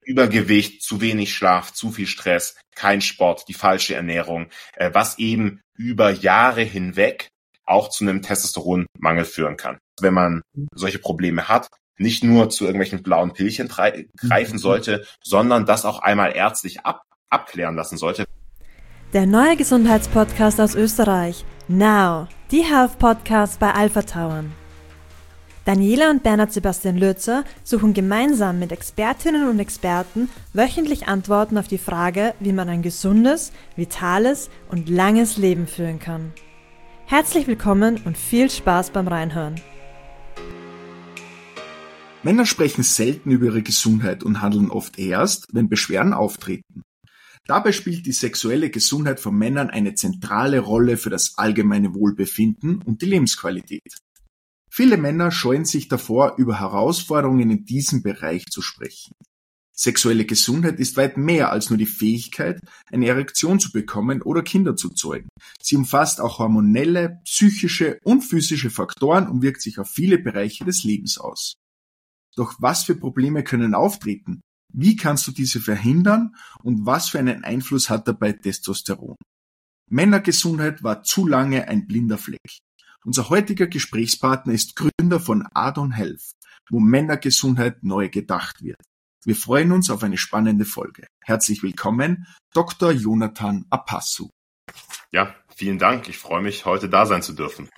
Übergewicht, zu wenig Schlaf, zu viel Stress, kein Sport, die falsche Ernährung, was eben über Jahre hinweg auch zu einem Testosteronmangel führen kann. Wenn man solche Probleme hat, nicht nur zu irgendwelchen blauen Pillchen greifen sollte, sondern das auch einmal ärztlich abklären lassen sollte. Der neue Gesundheitspodcast aus Österreich, Now, die Health Podcast bei Alpha Tauern. Daniela und Bernhard Sebastian Lürzer suchen gemeinsam mit Expertinnen und Experten wöchentlich Antworten auf die Frage, wie man ein gesundes, vitales und langes Leben führen kann. Herzlich willkommen und viel Spaß beim Reinhören. Männer sprechen selten über ihre Gesundheit und handeln oft erst, wenn Beschwerden auftreten. Dabei spielt die sexuelle Gesundheit von Männern eine zentrale Rolle für das allgemeine Wohlbefinden und die Lebensqualität. Viele Männer scheuen sich davor, über Herausforderungen in diesem Bereich zu sprechen. Sexuelle Gesundheit ist weit mehr als nur die Fähigkeit, eine Erektion zu bekommen oder Kinder zu zeugen. Sie umfasst auch hormonelle, psychische und physische Faktoren und wirkt sich auf viele Bereiche des Lebens aus. Doch was für Probleme können auftreten? Wie kannst du diese verhindern und was für einen Einfluss hat dabei Testosteron? Männergesundheit war zu lange ein blinder Fleck. Unser heutiger Gesprächspartner ist Gründer von Adon Health, wo Männergesundheit neu gedacht wird. Wir freuen uns auf eine spannende Folge. Herzlich willkommen, Dr. Jonathan Apassu. Ja, vielen Dank. Ich freue mich, heute da sein zu dürfen.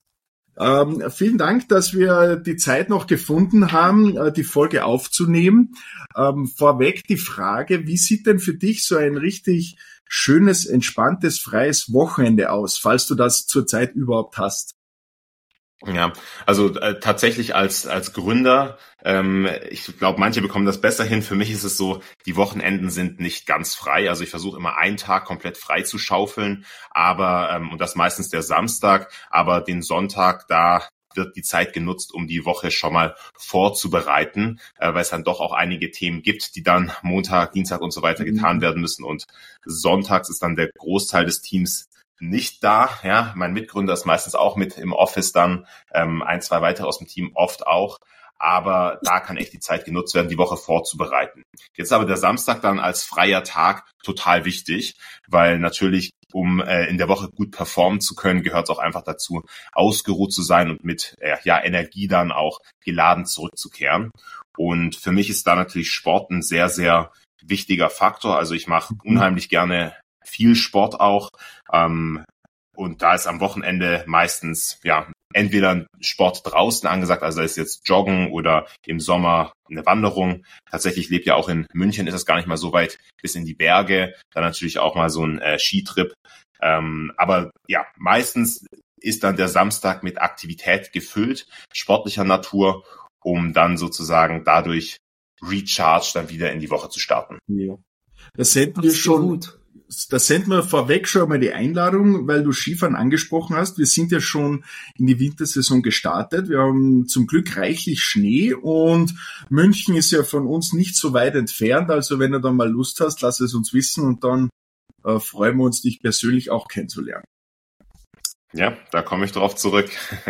Vielen Dank, dass wir die Zeit noch gefunden haben, die Folge aufzunehmen. Vorweg die Frage, wie sieht denn für dich so ein richtig schönes, entspanntes, freies Wochenende aus, falls du das zurzeit überhaupt hast? Ja, also tatsächlich als Gründer, ich glaube, manche bekommen das besser hin. Für mich ist es so, die Wochenenden sind nicht ganz frei. Also ich versuche immer einen Tag komplett frei zu schaufeln, aber und das meistens der Samstag, aber den Sonntag, da wird die Zeit genutzt, um die Woche schon mal vorzubereiten, weil es dann doch auch einige Themen gibt, die dann Montag, Dienstag und so weiter getan werden müssen. Und sonntags ist dann der Großteil des Teams nicht da. Ja, mein Mitgründer ist meistens auch mit im Office dann, ein, zwei weitere aus dem Team oft auch. Aber da kann echt die Zeit genutzt werden, die Woche vorzubereiten. Jetzt aber der Samstag dann als freier Tag total wichtig, weil natürlich, um in der Woche gut performen zu können, gehört es auch einfach dazu, ausgeruht zu sein und mit Energie dann auch geladen zurückzukehren. Und für mich ist da natürlich Sport ein sehr, sehr wichtiger Faktor. Also ich mache unheimlich gerne viel Sport auch. Und da ist am Wochenende meistens entweder ein Sport draußen angesagt, also da ist jetzt Joggen oder im Sommer eine Wanderung. Tatsächlich lebt ja auch in München, ist es gar nicht mal so weit bis in die Berge. Dann natürlich auch mal so ein Skitrip. Aber ja, meistens ist dann der Samstag mit Aktivität gefüllt, sportlicher Natur, um dann sozusagen dadurch recharge dann wieder in die Woche zu starten. Ja. Das hätten wir schon. Da senden wir vorweg schon mal die Einladung, weil du Skifahren angesprochen hast. Wir sind ja schon in die Wintersaison gestartet. Wir haben zum Glück reichlich Schnee und München ist ja von uns nicht so weit entfernt. Also wenn du da mal Lust hast, lass es uns wissen und dann freuen wir uns, dich persönlich auch kennenzulernen. Ja, da komme ich drauf zurück.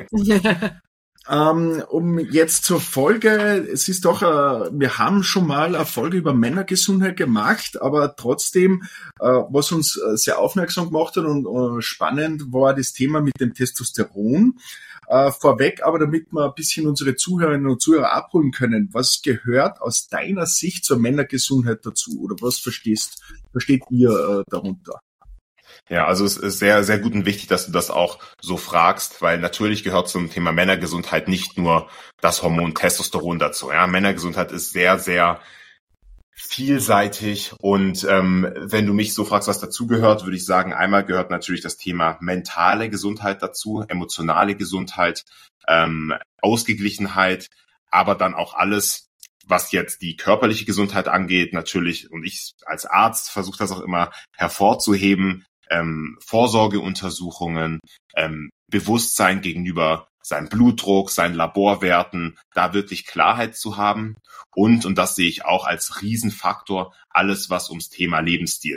Um jetzt zur Folge, es ist doch, wir haben schon mal eine Folge über Männergesundheit gemacht, aber trotzdem, was uns sehr aufmerksam gemacht hat und spannend war das Thema mit dem Testosteron. Vorweg, aber damit wir ein bisschen unsere Zuhörerinnen und Zuhörer abholen können, was gehört aus deiner Sicht zur Männergesundheit dazu oder was versteht ihr darunter? Ja, also es ist sehr, sehr gut und wichtig, dass du das auch so fragst, weil natürlich gehört zum Thema Männergesundheit nicht nur das Hormon Testosteron dazu. Ja, Männergesundheit ist sehr, sehr vielseitig und wenn du mich so fragst, was dazugehört, würde ich sagen, einmal gehört natürlich das Thema mentale Gesundheit dazu, emotionale Gesundheit, Ausgeglichenheit, aber dann auch alles, was jetzt die körperliche Gesundheit angeht, natürlich, und ich als Arzt versuche das auch immer hervorzuheben, Vorsorgeuntersuchungen, Bewusstsein gegenüber seinem Blutdruck, seinen Laborwerten, da wirklich Klarheit zu haben und das sehe ich auch als Riesenfaktor, alles was ums Thema Lebensstil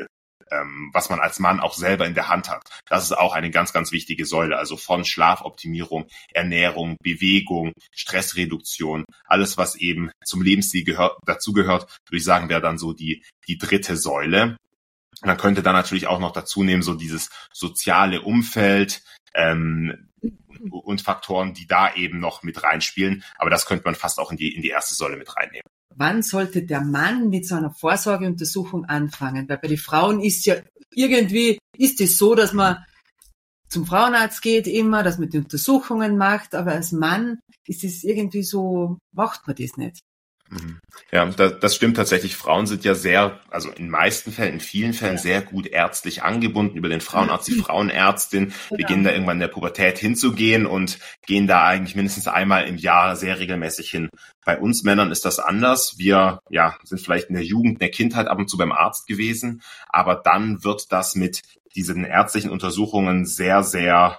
was man als Mann auch selber in der Hand hat. Das ist auch eine ganz, ganz wichtige Säule. Also von Schlafoptimierung, Ernährung, Bewegung, Stressreduktion, alles, was eben zum Lebensstil dazugehört, würde ich sagen, wäre dann so die dritte Säule. Man könnte dann natürlich auch noch dazu nehmen, so dieses soziale Umfeld, und Faktoren, die da eben noch mit reinspielen. Aber das könnte man fast auch in die erste Säule mit reinnehmen. Wann sollte der Mann mit so einer Vorsorgeuntersuchung anfangen? Weil bei den Frauen ist es so, dass man zum Frauenarzt geht immer, dass man die Untersuchungen macht, aber als Mann ist es irgendwie so, macht man das nicht. Ja, das stimmt tatsächlich. Frauen sind ja also in vielen Fällen sehr gut ärztlich angebunden über den Frauenarzt, die Frauenärztin, beginnen da irgendwann in der Pubertät hinzugehen und gehen da eigentlich mindestens einmal im Jahr sehr regelmäßig hin. Bei uns Männern ist das anders. Wir sind vielleicht in der Jugend, in der Kindheit ab und zu beim Arzt gewesen, aber dann wird das mit diesen ärztlichen Untersuchungen sehr, sehr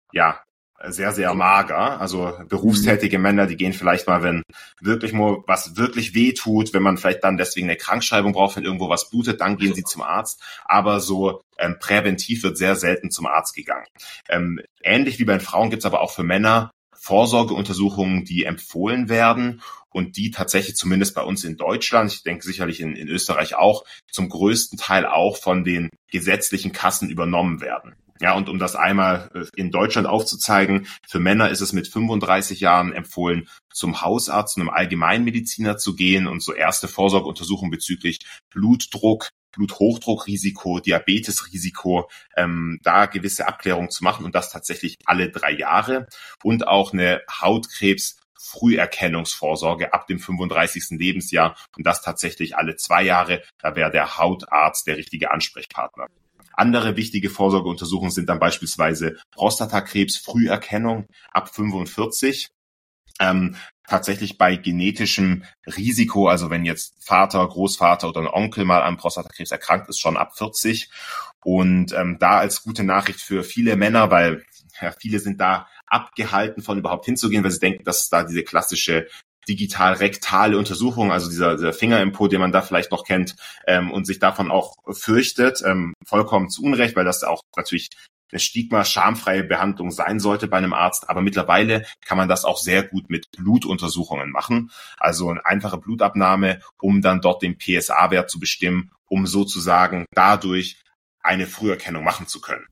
mager. Also berufstätige Männer, die gehen vielleicht mal, wenn wirklich mal was wirklich weh tut, wenn man vielleicht dann deswegen eine Krankschreibung braucht, wenn irgendwo was blutet, dann gehen sie zum Arzt. Aber so präventiv wird sehr selten zum Arzt gegangen. Ähnlich wie bei den Frauen gibt es aber auch für Männer Vorsorgeuntersuchungen, die empfohlen werden und die tatsächlich zumindest bei uns in Deutschland, ich denke sicherlich in Österreich auch, zum größten Teil auch von den gesetzlichen Kassen übernommen werden. Ja, und um das einmal in Deutschland aufzuzeigen, für Männer ist es mit 35 Jahren empfohlen, zum Hausarzt und einem Allgemeinmediziner zu gehen und so erste Vorsorgeuntersuchungen bezüglich Blutdruck, Bluthochdruckrisiko, Diabetesrisiko, da gewisse Abklärungen zu machen und das tatsächlich alle 3 Jahre und auch eine Hautkrebs-Früherkennungsvorsorge ab dem 35. Lebensjahr und das tatsächlich alle 2 Jahre. Da wäre der Hautarzt der richtige Ansprechpartner. Andere wichtige Vorsorgeuntersuchungen sind dann beispielsweise Prostatakrebs-Früherkennung ab 45. Tatsächlich bei genetischem Risiko, also wenn jetzt Vater, Großvater oder ein Onkel mal an Prostatakrebs erkrankt ist, schon ab 40. Und da als gute Nachricht für viele Männer, weil viele sind da abgehalten von überhaupt hinzugehen, weil sie denken, dass es da diese klassische digital-rektale Untersuchung, also dieser Fingerinput, den man da vielleicht noch kennt, und sich davon auch fürchtet, vollkommen zu Unrecht, weil das auch natürlich eine schamfreie Behandlung sein sollte bei einem Arzt. Aber mittlerweile kann man das auch sehr gut mit Blutuntersuchungen machen. Also eine einfache Blutabnahme, um dann dort den PSA-Wert zu bestimmen, um sozusagen dadurch eine Früherkennung machen zu können.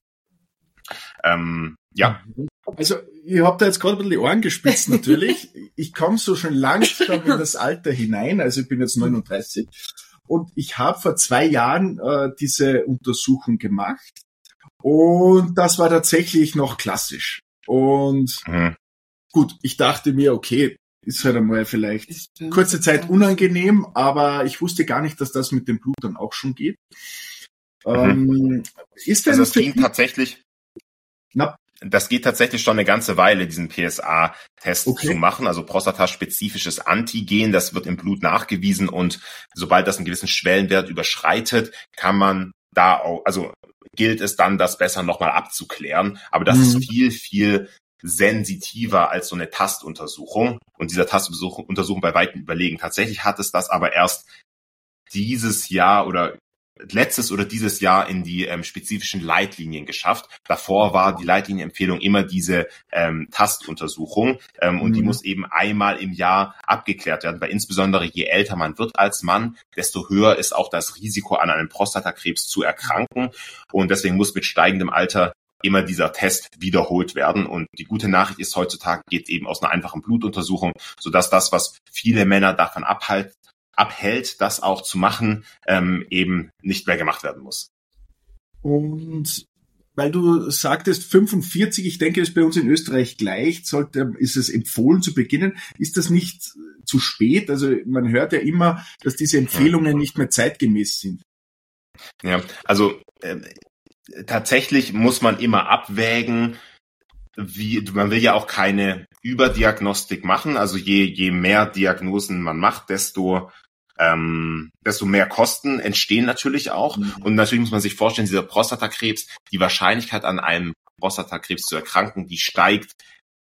Also, ich habe da jetzt gerade ein bisschen die Ohren gespitzt natürlich. Ich komme so schon langsam in das Alter hinein, also ich bin jetzt 39 und ich habe vor 2 Jahren diese Untersuchung gemacht und das war tatsächlich noch klassisch. Und gut, ich dachte mir, okay, ist halt einmal vielleicht kurze Zeit unangenehm, aber ich wusste gar nicht, dass das mit dem Blut dann auch schon geht. Ist denn also das ging tatsächlich... Das geht tatsächlich schon eine ganze Weile, diesen PSA-Test zu machen, also prostataspezifisches Antigen, das wird im Blut nachgewiesen und sobald das einen gewissen Schwellenwert überschreitet, kann man da auch, also gilt es dann, das besser nochmal abzuklären, aber das ist viel, viel sensitiver als so eine Tastuntersuchung und dieser Tastuntersuchung bei weitem überlegen. Tatsächlich hat es das aber erst letztes oder dieses Jahr in die spezifischen Leitlinien geschafft. Davor war die Leitlinienempfehlung immer diese Tastuntersuchung und die muss eben einmal im Jahr abgeklärt werden, weil insbesondere je älter man wird als Mann, desto höher ist auch das Risiko, an einem Prostatakrebs zu erkranken und deswegen muss mit steigendem Alter immer dieser Test wiederholt werden. Und die gute Nachricht ist, heutzutage geht eben aus einer einfachen Blutuntersuchung, sodass das, was viele Männer davon abhält, das auch zu machen, eben nicht mehr gemacht werden muss. Und weil du sagtest 45, ich denke, das ist bei uns in Österreich gleich, ist es empfohlen zu beginnen. Ist das nicht zu spät? Also man hört ja immer, dass diese Empfehlungen nicht mehr zeitgemäß sind. Ja, also tatsächlich muss man immer abwägen, man will ja auch keine Überdiagnostik machen, also je mehr Diagnosen man macht, desto mehr Kosten entstehen natürlich auch. Und natürlich muss man sich vorstellen, dieser Prostatakrebs, die Wahrscheinlichkeit an einem Prostatakrebs zu erkranken, die steigt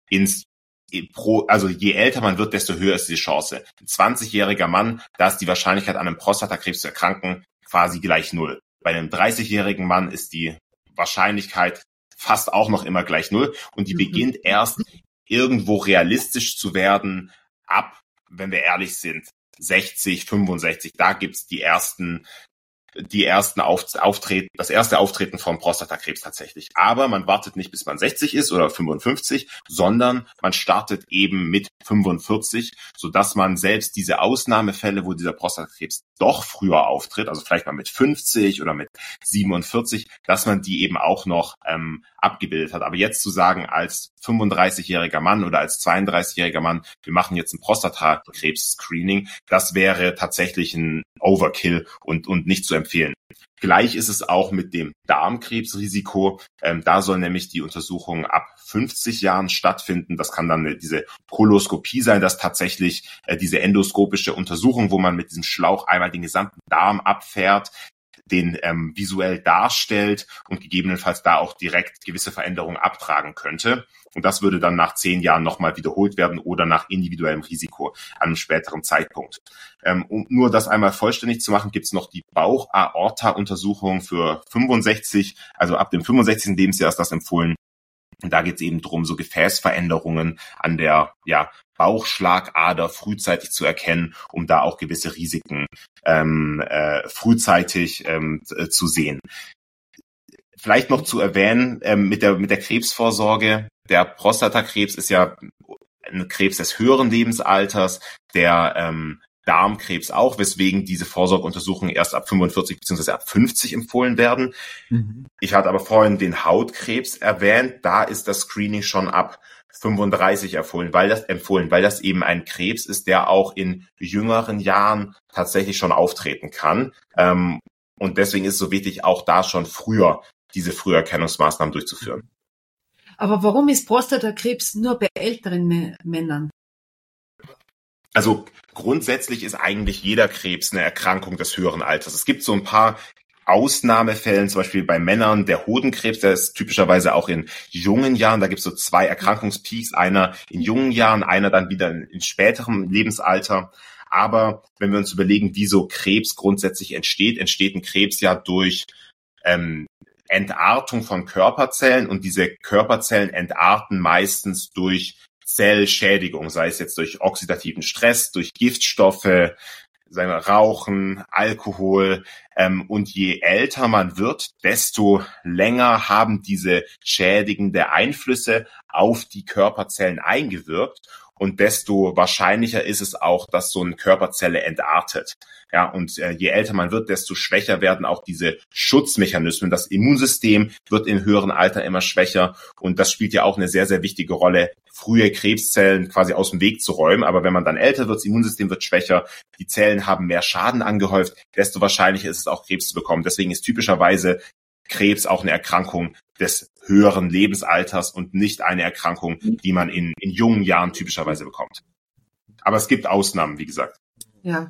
also je älter man wird, desto höher ist die Chance. Ein 20-jähriger Mann, da ist die Wahrscheinlichkeit an einem Prostatakrebs zu erkranken quasi gleich 0. Bei einem 30-jährigen Mann ist die Wahrscheinlichkeit fast auch noch immer gleich 0 und die beginnt erst irgendwo realistisch zu werden ab, wenn wir ehrlich sind, 60, 65. Da gibt's das erste Auftreten von Prostatakrebs tatsächlich. Aber man wartet nicht, bis man 60 ist oder 55, sondern man startet eben mit 45, sodass man selbst diese Ausnahmefälle, wo dieser Prostatakrebs doch früher auftritt, also vielleicht mal mit 50 oder mit 47, dass man die eben auch noch abgebildet hat. Aber jetzt zu sagen, als 35-jähriger Mann oder als 32-jähriger Mann, wir machen jetzt ein Prostatakrebs-Screening, das wäre tatsächlich ein Overkill und nicht zu empfehlen. Gleich ist es auch mit dem Darmkrebsrisiko. Da soll nämlich die Untersuchung ab 50 Jahren stattfinden. Das kann dann diese Koloskopie sein, dass tatsächlich diese endoskopische Untersuchung, wo man mit diesem Schlauch einmal den gesamten Darm abfährt, den visuell darstellt und gegebenenfalls da auch direkt gewisse Veränderungen abtragen könnte. Und das würde dann nach 10 Jahren nochmal wiederholt werden oder nach individuellem Risiko an einem späteren Zeitpunkt. Um nur das einmal vollständig zu machen, gibt es noch die Bauch-Aorta-Untersuchung für 65, also ab dem 65. Lebensjahr ist das empfohlen. Und da geht es eben darum, so Gefäßveränderungen an der Bauchschlagader frühzeitig zu erkennen, um da auch gewisse Risiken frühzeitig zu sehen. Vielleicht noch zu erwähnen, mit der Krebsvorsorge, der Prostatakrebs ist ja ein Krebs des höheren Lebensalters, der Darmkrebs auch, weswegen diese Vorsorgeuntersuchungen erst ab 45 bzw. ab 50 empfohlen werden. Ich hatte aber vorhin den Hautkrebs erwähnt, da ist das Screening schon ab 35 empfohlen, weil das eben ein Krebs ist, der auch in jüngeren Jahren tatsächlich schon auftreten kann. Und deswegen ist es so wichtig, auch da schon früher diese Früherkennungsmaßnahmen durchzuführen. Aber warum ist Prostatakrebs nur bei älteren Männern? Also grundsätzlich ist eigentlich jeder Krebs eine Erkrankung des höheren Alters. Es gibt so ein paar Ausnahmefällen, zum Beispiel bei Männern, der Hodenkrebs, der ist typischerweise auch in jungen Jahren, da gibt es so 2 Erkrankungspeaks, einer in jungen Jahren, einer dann wieder in späterem Lebensalter. Aber wenn wir uns überlegen, wie so Krebs grundsätzlich entsteht ein Krebs ja durch Entartung von Körperzellen und diese Körperzellen entarten meistens durch Zellschädigung, sei es jetzt durch oxidativen Stress, durch Giftstoffe, sagen wir Rauchen, Alkohol. Und je älter man wird, desto länger haben diese schädigende Einflüsse auf die Körperzellen eingewirkt. Und desto wahrscheinlicher ist es auch, dass so eine Körperzelle entartet. Ja, und je älter man wird, desto schwächer werden auch diese Schutzmechanismen. Das Immunsystem wird im höheren Alter immer schwächer. Und das spielt ja auch eine sehr, sehr wichtige Rolle, frühe Krebszellen quasi aus dem Weg zu räumen. Aber wenn man dann älter wird, das Immunsystem wird schwächer, die Zellen haben mehr Schaden angehäuft, desto wahrscheinlicher ist es auch, Krebs zu bekommen. Deswegen ist typischerweise Krebs auch eine Erkrankung des höheren Lebensalters und nicht eine Erkrankung, die man in jungen Jahren typischerweise bekommt. Aber es gibt Ausnahmen, wie gesagt. Ja.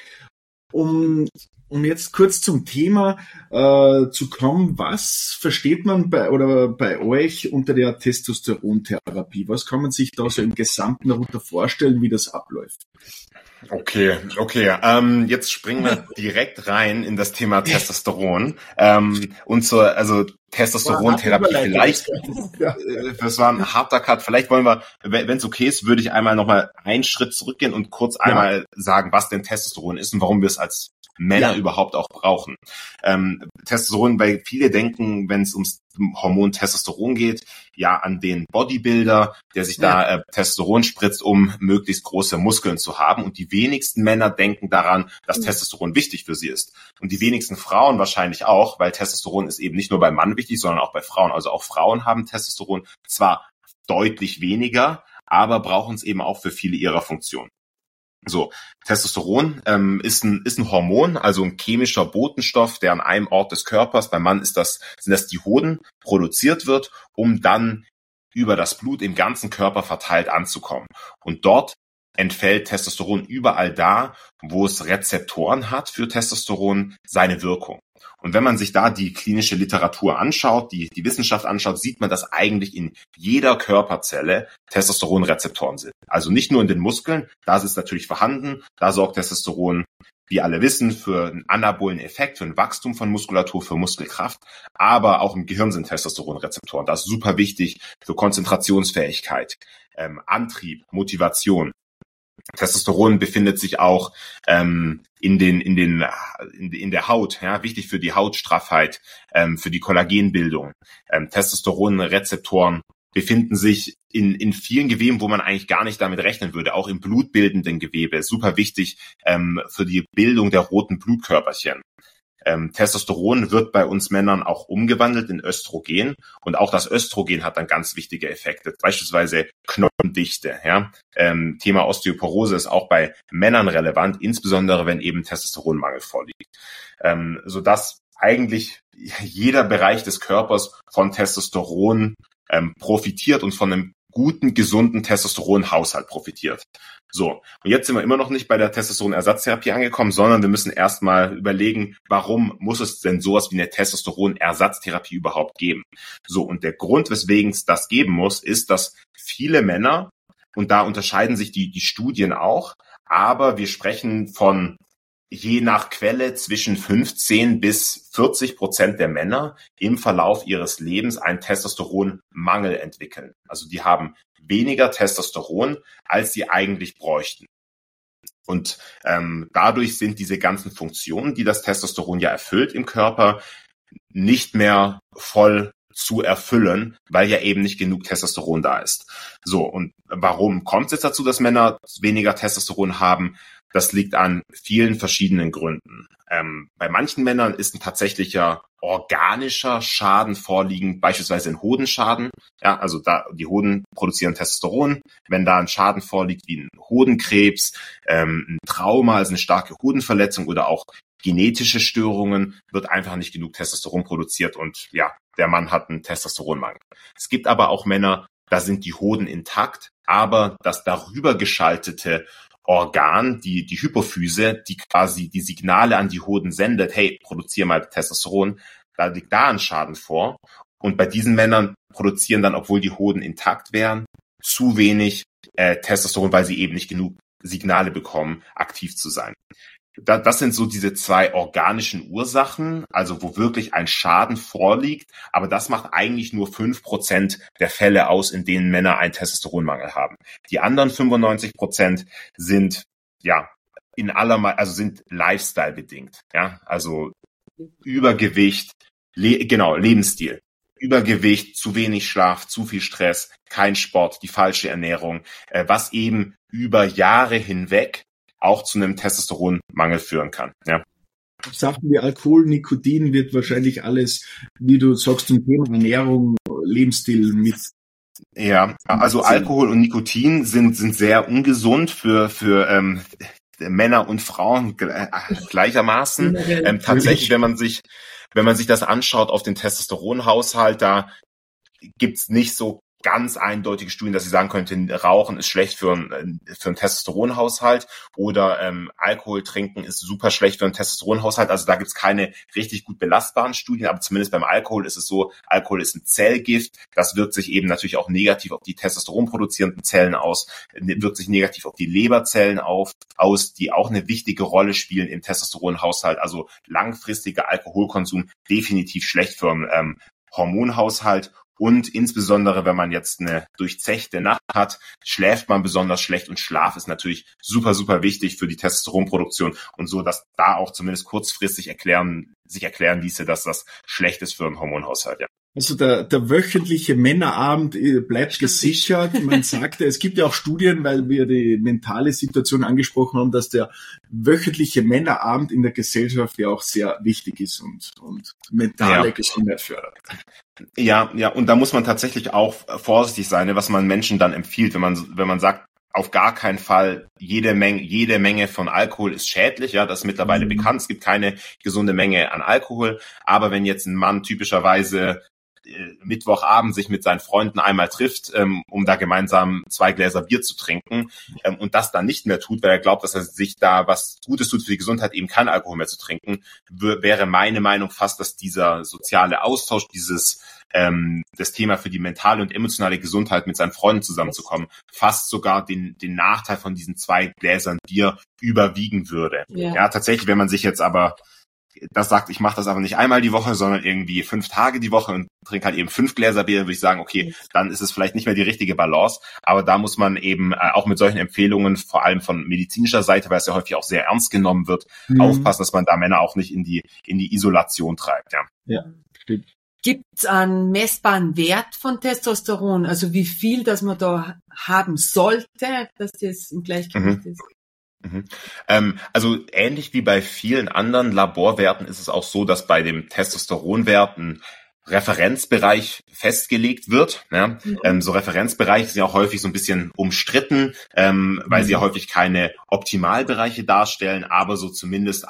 Um jetzt kurz zum Thema zu kommen, was versteht man bei euch unter der Testosterontherapie? Was kann man sich da so im Gesamten darunter vorstellen, wie das abläuft? Okay. Jetzt springen wir direkt rein in das Thema Testosteron und zur Testosterontherapie. Vielleicht, das war ein harter Cut. Vielleicht wollen wir, wenn es okay ist, würde ich einmal nochmal einen Schritt zurückgehen und kurz einmal sagen, was denn Testosteron ist und warum wir es als Männer überhaupt auch brauchen. Testosteron, weil viele denken, wenn es ums Hormon Testosteron geht, ja an den Bodybuilder, der sich da Testosteron spritzt, um möglichst große Muskeln zu haben. Und die wenigsten Männer denken daran, dass Testosteron wichtig für sie ist. Und die wenigsten Frauen wahrscheinlich auch, weil Testosteron ist eben nicht nur beim Mann wichtig, sondern auch bei Frauen. Also auch Frauen haben Testosteron, zwar deutlich weniger, aber brauchen es eben auch für viele ihrer Funktionen. So, Testosteron ist ein Hormon, also ein chemischer Botenstoff, der an einem Ort des Körpers, beim Mann sind das die Hoden, produziert wird, um dann über das Blut im ganzen Körper verteilt anzukommen. Und dort entfällt Testosteron überall da, wo es Rezeptoren hat für Testosteron, seine Wirkung. Und wenn man sich da die klinische Literatur anschaut, die Wissenschaft anschaut, sieht man, dass eigentlich in jeder Körperzelle Testosteronrezeptoren sind. Also nicht nur in den Muskeln, da ist es natürlich vorhanden, da sorgt Testosteron wie alle wissen, für einen anabolen Effekt, für ein Wachstum von Muskulatur, für Muskelkraft, aber auch im Gehirn sind Testosteronrezeptoren. Das ist super wichtig für Konzentrationsfähigkeit, Antrieb, Motivation. Testosteron befindet sich auch in der Haut, ja, wichtig für die Hautstraffheit, für die Kollagenbildung. Testosteronrezeptoren befinden sich in vielen Geweben, wo man eigentlich gar nicht damit rechnen würde, auch im blutbildenden Gewebe, super wichtig für die Bildung der roten Blutkörperchen. Testosteron wird bei uns Männern auch umgewandelt in Östrogen und auch das Östrogen hat dann ganz wichtige Effekte, beispielsweise Knochendichte. Ja? Thema Osteoporose ist auch bei Männern relevant, insbesondere wenn eben Testosteronmangel vorliegt, sodass eigentlich jeder Bereich des Körpers von Testosteron profitiert und von einem guten, gesunden Testosteronhaushalt profitiert. So, und jetzt sind wir immer noch nicht bei der Testosteronersatztherapie angekommen, sondern wir müssen erstmal überlegen, warum muss es denn sowas wie eine Testosteronersatztherapie überhaupt geben? So, und der Grund, weswegen es das geben muss, ist, dass viele Männer, und da unterscheiden sich die Studien auch, aber wir sprechen von je nach Quelle zwischen 15 bis 40% der Männer im Verlauf ihres Lebens einen Testosteronmangel entwickeln. Also die haben weniger Testosteron, als sie eigentlich bräuchten. Und dadurch sind diese ganzen Funktionen, die das Testosteron ja erfüllt im Körper, nicht mehr voll zu erfüllen, weil ja eben nicht genug Testosteron da ist. So, und warum kommt es jetzt dazu, dass Männer weniger Testosteron haben? Das liegt an vielen verschiedenen Gründen. Bei manchen Männern ist ein tatsächlicher organischer Schaden vorliegend, beispielsweise ein Hodenschaden. Ja, also da die Hoden produzieren Testosteron. Wenn da ein Schaden vorliegt wie ein Hodenkrebs, ein Trauma, also eine starke Hodenverletzung oder auch genetische Störungen, wird einfach nicht genug Testosteron produziert und ja, der Mann hat einen Testosteronmangel. Es gibt aber auch Männer, da sind die Hoden intakt, aber das darüber geschaltete Organ, die Hypophyse, die quasi die Signale an die Hoden sendet, hey, produziere mal Testosteron, da liegt da ein Schaden vor. Und bei diesen Männern produzieren dann, obwohl die Hoden intakt wären, zu wenig Testosteron, weil sie eben nicht genug Signale bekommen, aktiv zu sein. Das sind so diese zwei organischen Ursachen, also wo wirklich ein Schaden vorliegt, aber das macht eigentlich nur 5% der Fälle aus, in denen Männer einen Testosteronmangel haben. Die anderen 95% sind ja sind Lifestyle bedingt, ja, also Übergewicht, Lebensstil. Übergewicht, zu wenig Schlaf, zu viel Stress, kein Sport, die falsche Ernährung, was eben über Jahre hinweg auch zu einem Testosteronmangel führen kann. Ja. Sachen wie Alkohol, Nikotin wird wahrscheinlich alles, wie du sagst, zum Thema Ernährung, Lebensstil mit. Ja, also Alkohol und Nikotin sind sehr ungesund für Männer und Frauen gleichermaßen. Tatsächlich, wenn man sich das anschaut auf den Testosteronhaushalt, da gibt's nicht so ganz eindeutige Studien, dass sie sagen könnten, Rauchen ist schlecht für einen Testosteronhaushalt oder Alkohol trinken ist super schlecht für einen Testosteronhaushalt. Also da gibt's keine richtig gut belastbaren Studien, aber zumindest beim Alkohol ist es so, Alkohol ist ein Zellgift. Das wirkt sich eben natürlich auch negativ auf die testosteronproduzierenden Zellen aus, wirkt sich negativ auf die Leberzellen aus, die auch eine wichtige Rolle spielen im Testosteronhaushalt. Also langfristiger Alkoholkonsum definitiv schlecht für einen Hormonhaushalt. Und insbesondere, wenn man jetzt eine durchzechte Nacht hat, schläft man besonders schlecht und Schlaf ist natürlich super, super wichtig für die Testosteronproduktion und so, dass da auch zumindest kurzfristig sich erklären ließe, dass das schlecht ist für einen Hormonhaushalt, ja. Also der wöchentliche Männerabend bleibt gesichert. Man sagte, es gibt ja auch Studien, weil wir die mentale Situation angesprochen haben, dass der wöchentliche Männerabend in der Gesellschaft ja auch sehr wichtig ist und mentale Gesundheit fördert. Ja, und da muss man tatsächlich auch vorsichtig sein, was man Menschen dann empfiehlt, wenn man sagt, auf gar keinen Fall jede Menge von Alkohol ist schädlich, ja, das ist mittlerweile bekannt, es gibt keine gesunde Menge an Alkohol, aber wenn jetzt ein Mann typischerweise Mittwochabend sich mit seinen Freunden einmal trifft, um da gemeinsam 2 Gläser Bier zu trinken, und das dann nicht mehr tut, weil er glaubt, dass er sich da was Gutes tut für die Gesundheit, eben keinen Alkohol mehr zu trinken, wäre meine Meinung fast, dass dieser soziale Austausch, das Thema für die mentale und emotionale Gesundheit mit seinen Freunden zusammenzukommen, fast sogar den Nachteil von diesen 2 Gläsern Bier überwiegen würde. Ja, tatsächlich, wenn man sich jetzt aber das sagt, ich mache das aber nicht einmal die Woche, sondern irgendwie 5 Tage die Woche und trinke halt eben 5 Gläser Bier, würde ich sagen, okay, dann ist es vielleicht nicht mehr die richtige Balance. Aber da muss man eben auch mit solchen Empfehlungen, vor allem von medizinischer Seite, weil es ja häufig auch sehr ernst genommen wird, aufpassen, dass man da Männer auch nicht in die Isolation treibt. Ja, stimmt. Gibt es einen messbaren Wert von Testosteron? Also wie viel, dass man da haben sollte, dass das im Gleichgewicht ist? Also ähnlich wie bei vielen anderen Laborwerten ist es auch so, dass bei dem Testosteronwert ein Referenzbereich festgelegt wird. Ja? So Referenzbereiche sind ja auch häufig so ein bisschen umstritten, weil sie ja häufig keine Optimalbereiche darstellen, aber so zumindest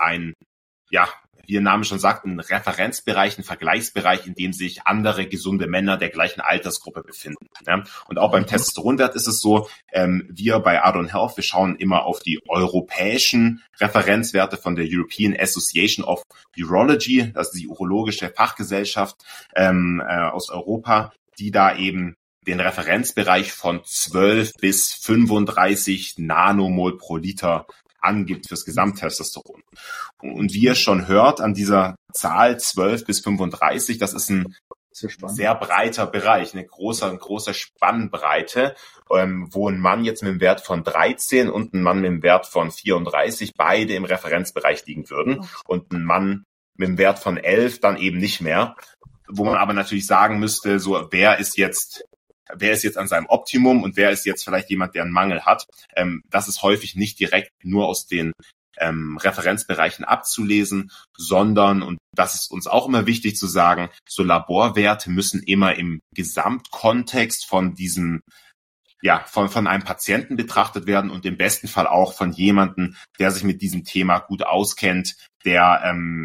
wie der Name schon sagt, ein Referenzbereich, ein Vergleichsbereich, in dem sich andere gesunde Männer der gleichen Altersgruppe befinden. Ja? Und auch beim Testosteronwert ist es so, wir bei Adon Health, wir schauen immer auf die europäischen Referenzwerte von der European Association of Urology, das ist die urologische Fachgesellschaft aus Europa, die da eben den Referenzbereich von 12 bis 35 Nanomol pro Liter angibt fürs Gesamttestosteron. Und wie ihr schon hört, an dieser Zahl 12 bis 35, das ist ein sehr breiter Bereich, eine große Spannbreite, wo ein Mann jetzt mit einem Wert von 13 und ein Mann mit einem Wert von 34 beide im Referenzbereich liegen würden und ein Mann mit einem Wert von 11 dann eben nicht mehr, wo man aber natürlich sagen müsste, so wer ist jetzt an seinem Optimum und wer ist jetzt vielleicht jemand, der einen Mangel hat. Das ist häufig nicht direkt nur aus den Referenzbereichen abzulesen, sondern, und das ist uns auch immer wichtig zu sagen, so Laborwerte müssen immer im Gesamtkontext von diesem, von einem Patienten betrachtet werden und im besten Fall auch von jemandem, der sich mit diesem Thema gut auskennt, der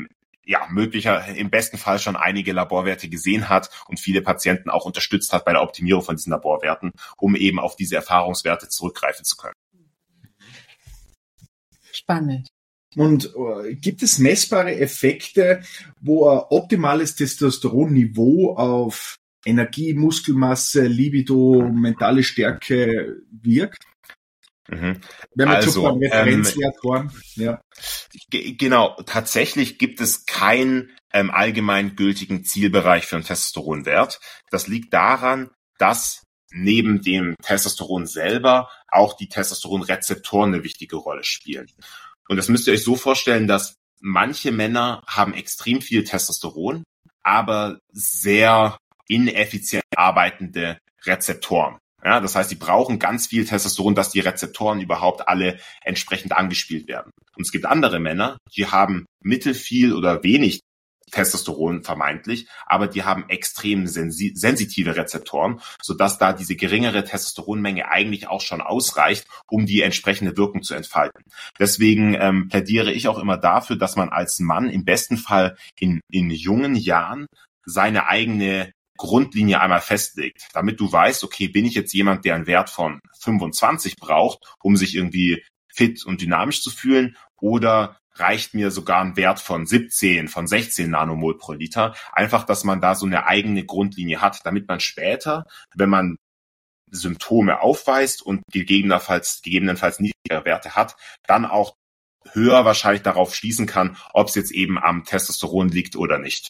im besten Fall schon einige Laborwerte gesehen hat und viele Patienten auch unterstützt hat bei der Optimierung von diesen Laborwerten, um eben auf diese Erfahrungswerte zurückgreifen zu können. Spannend. Und gibt es messbare Effekte, wo ein optimales Testosteronniveau auf Energie, Muskelmasse, Libido, mentale Stärke wirkt? Wenn wir also, Referenzwert waren. Ja. Genau, tatsächlich gibt es keinen allgemein gültigen Zielbereich für einen Testosteronwert. Das liegt daran, dass neben dem Testosteron selber auch die Testosteronrezeptoren eine wichtige Rolle spielen. Und das müsst ihr euch so vorstellen, dass manche Männer haben extrem viel Testosteron, aber sehr ineffizient arbeitende Rezeptoren. Ja, das heißt, die brauchen ganz viel Testosteron, dass die Rezeptoren überhaupt alle entsprechend angespielt werden. Und es gibt andere Männer, die haben mittelfiel oder wenig Testosteron vermeintlich, aber die haben extrem sensitive Rezeptoren, sodass da diese geringere Testosteronmenge eigentlich auch schon ausreicht, um die entsprechende Wirkung zu entfalten. Deswegen plädiere ich auch immer dafür, dass man als Mann im besten Fall in jungen Jahren seine eigene Grundlinie einmal festlegt, damit du weißt, okay, bin ich jetzt jemand, der einen Wert von 25 braucht, um sich irgendwie fit und dynamisch zu fühlen, oder reicht mir sogar ein Wert von 17, von 16 Nanomol pro Liter, einfach, dass man da so eine eigene Grundlinie hat, damit man später, wenn man Symptome aufweist und gegebenenfalls niedrigere Werte hat, dann auch höher wahrscheinlich darauf schließen kann, ob es jetzt eben am Testosteron liegt oder nicht.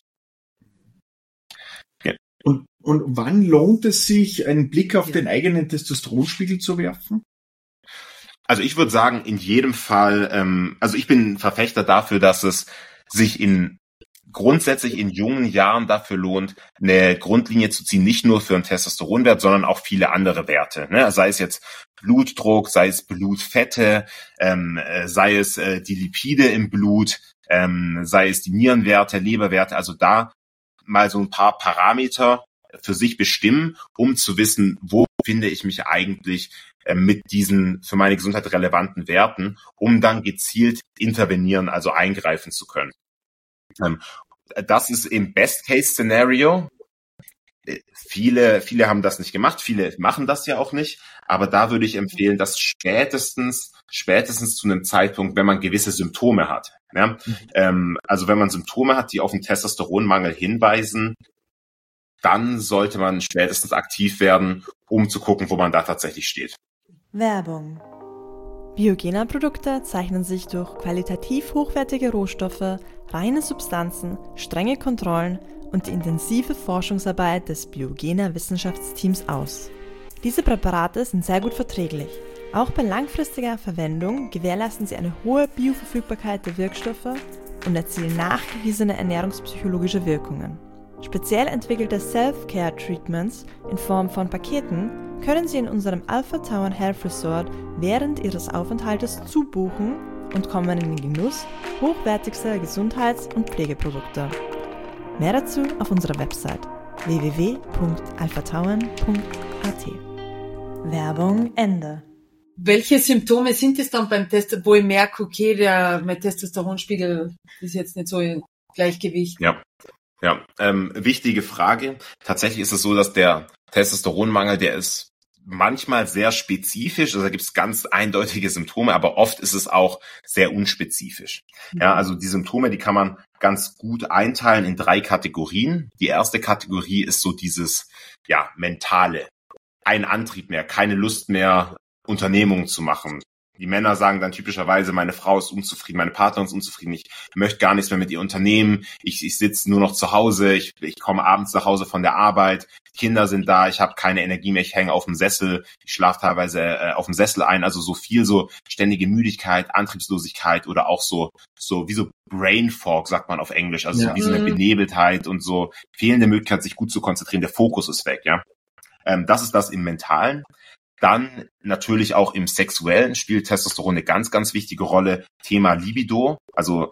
Und wann lohnt es sich, einen Blick auf den eigenen Testosteronspiegel zu werfen? Also ich würde sagen, in jedem Fall, also ich bin Verfechter dafür, dass es sich grundsätzlich in jungen Jahren dafür lohnt, eine Grundlinie zu ziehen, nicht nur für einen Testosteronwert, sondern auch viele andere Werte. Ne? Sei es jetzt Blutdruck, sei es Blutfette, sei es die Lipide im Blut, sei es die Nierenwerte, Leberwerte, also da mal so ein paar Parameter für sich bestimmen, um zu wissen, wo finde ich mich eigentlich mit diesen für meine Gesundheit relevanten Werten, um dann gezielt intervenieren, also eingreifen zu können. Das ist im Best-Case-Szenario. viele haben das nicht gemacht, viele machen das ja auch nicht, aber da würde ich empfehlen, dass spätestens zu einem Zeitpunkt, wenn man gewisse Symptome hat, ja, also wenn man Symptome hat, die auf einen Testosteronmangel hinweisen, dann sollte man spätestens aktiv werden, um zu gucken, wo man da tatsächlich steht. Werbung. Biogena-Produkte zeichnen sich durch qualitativ hochwertige Rohstoffe, reine Substanzen, strenge Kontrollen und die intensive Forschungsarbeit des Biogena-Wissenschaftsteams aus. Diese Präparate sind sehr gut verträglich. Auch bei langfristiger Verwendung gewährleisten sie eine hohe Bioverfügbarkeit der Wirkstoffe und erzielen nachgewiesene ernährungspsychologische Wirkungen. Speziell entwickelte Self-Care-Treatments in Form von Paketen können Sie in unserem Alpha Tauern Health Resort während Ihres Aufenthaltes zubuchen und kommen in den Genuss hochwertigster Gesundheits- und Pflegeprodukte. Mehr dazu auf unserer Website www.alphatauern.at. Werbung Ende. Welche Symptome sind es dann beim Test, wo ich merke, okay, mein Testosteronspiegel ist jetzt nicht so im Gleichgewicht? Ja, wichtige Frage. Tatsächlich ist es so, dass der Testosteronmangel, der ist manchmal sehr spezifisch, also da gibt es ganz eindeutige Symptome, aber oft ist es auch sehr unspezifisch. Ja, also die Symptome, die kann man ganz gut einteilen in 3 Kategorien. Die erste Kategorie ist so dieses, mentale. Ein Antrieb mehr, keine Lust mehr, Unternehmungen zu machen. Die Männer sagen dann typischerweise, meine Frau ist unzufrieden, meine Partnerin ist unzufrieden, ich möchte gar nichts mehr mit ihr unternehmen, ich sitze nur noch zu Hause, ich komme abends nach Hause von der Arbeit, Kinder sind da, ich habe keine Energie mehr, ich hänge auf dem Sessel, ich schlafe teilweise auf dem Sessel ein, also so viel so ständige Müdigkeit, Antriebslosigkeit oder auch so wie so Brain Fog, sagt man auf Englisch, also so wie so eine Benebeltheit und so fehlende Möglichkeit, sich gut zu konzentrieren, der Fokus ist weg, ja. Das ist das im Mentalen. Dann natürlich auch im Sexuellen spielt Testosteron eine ganz, ganz wichtige Rolle. Thema Libido, also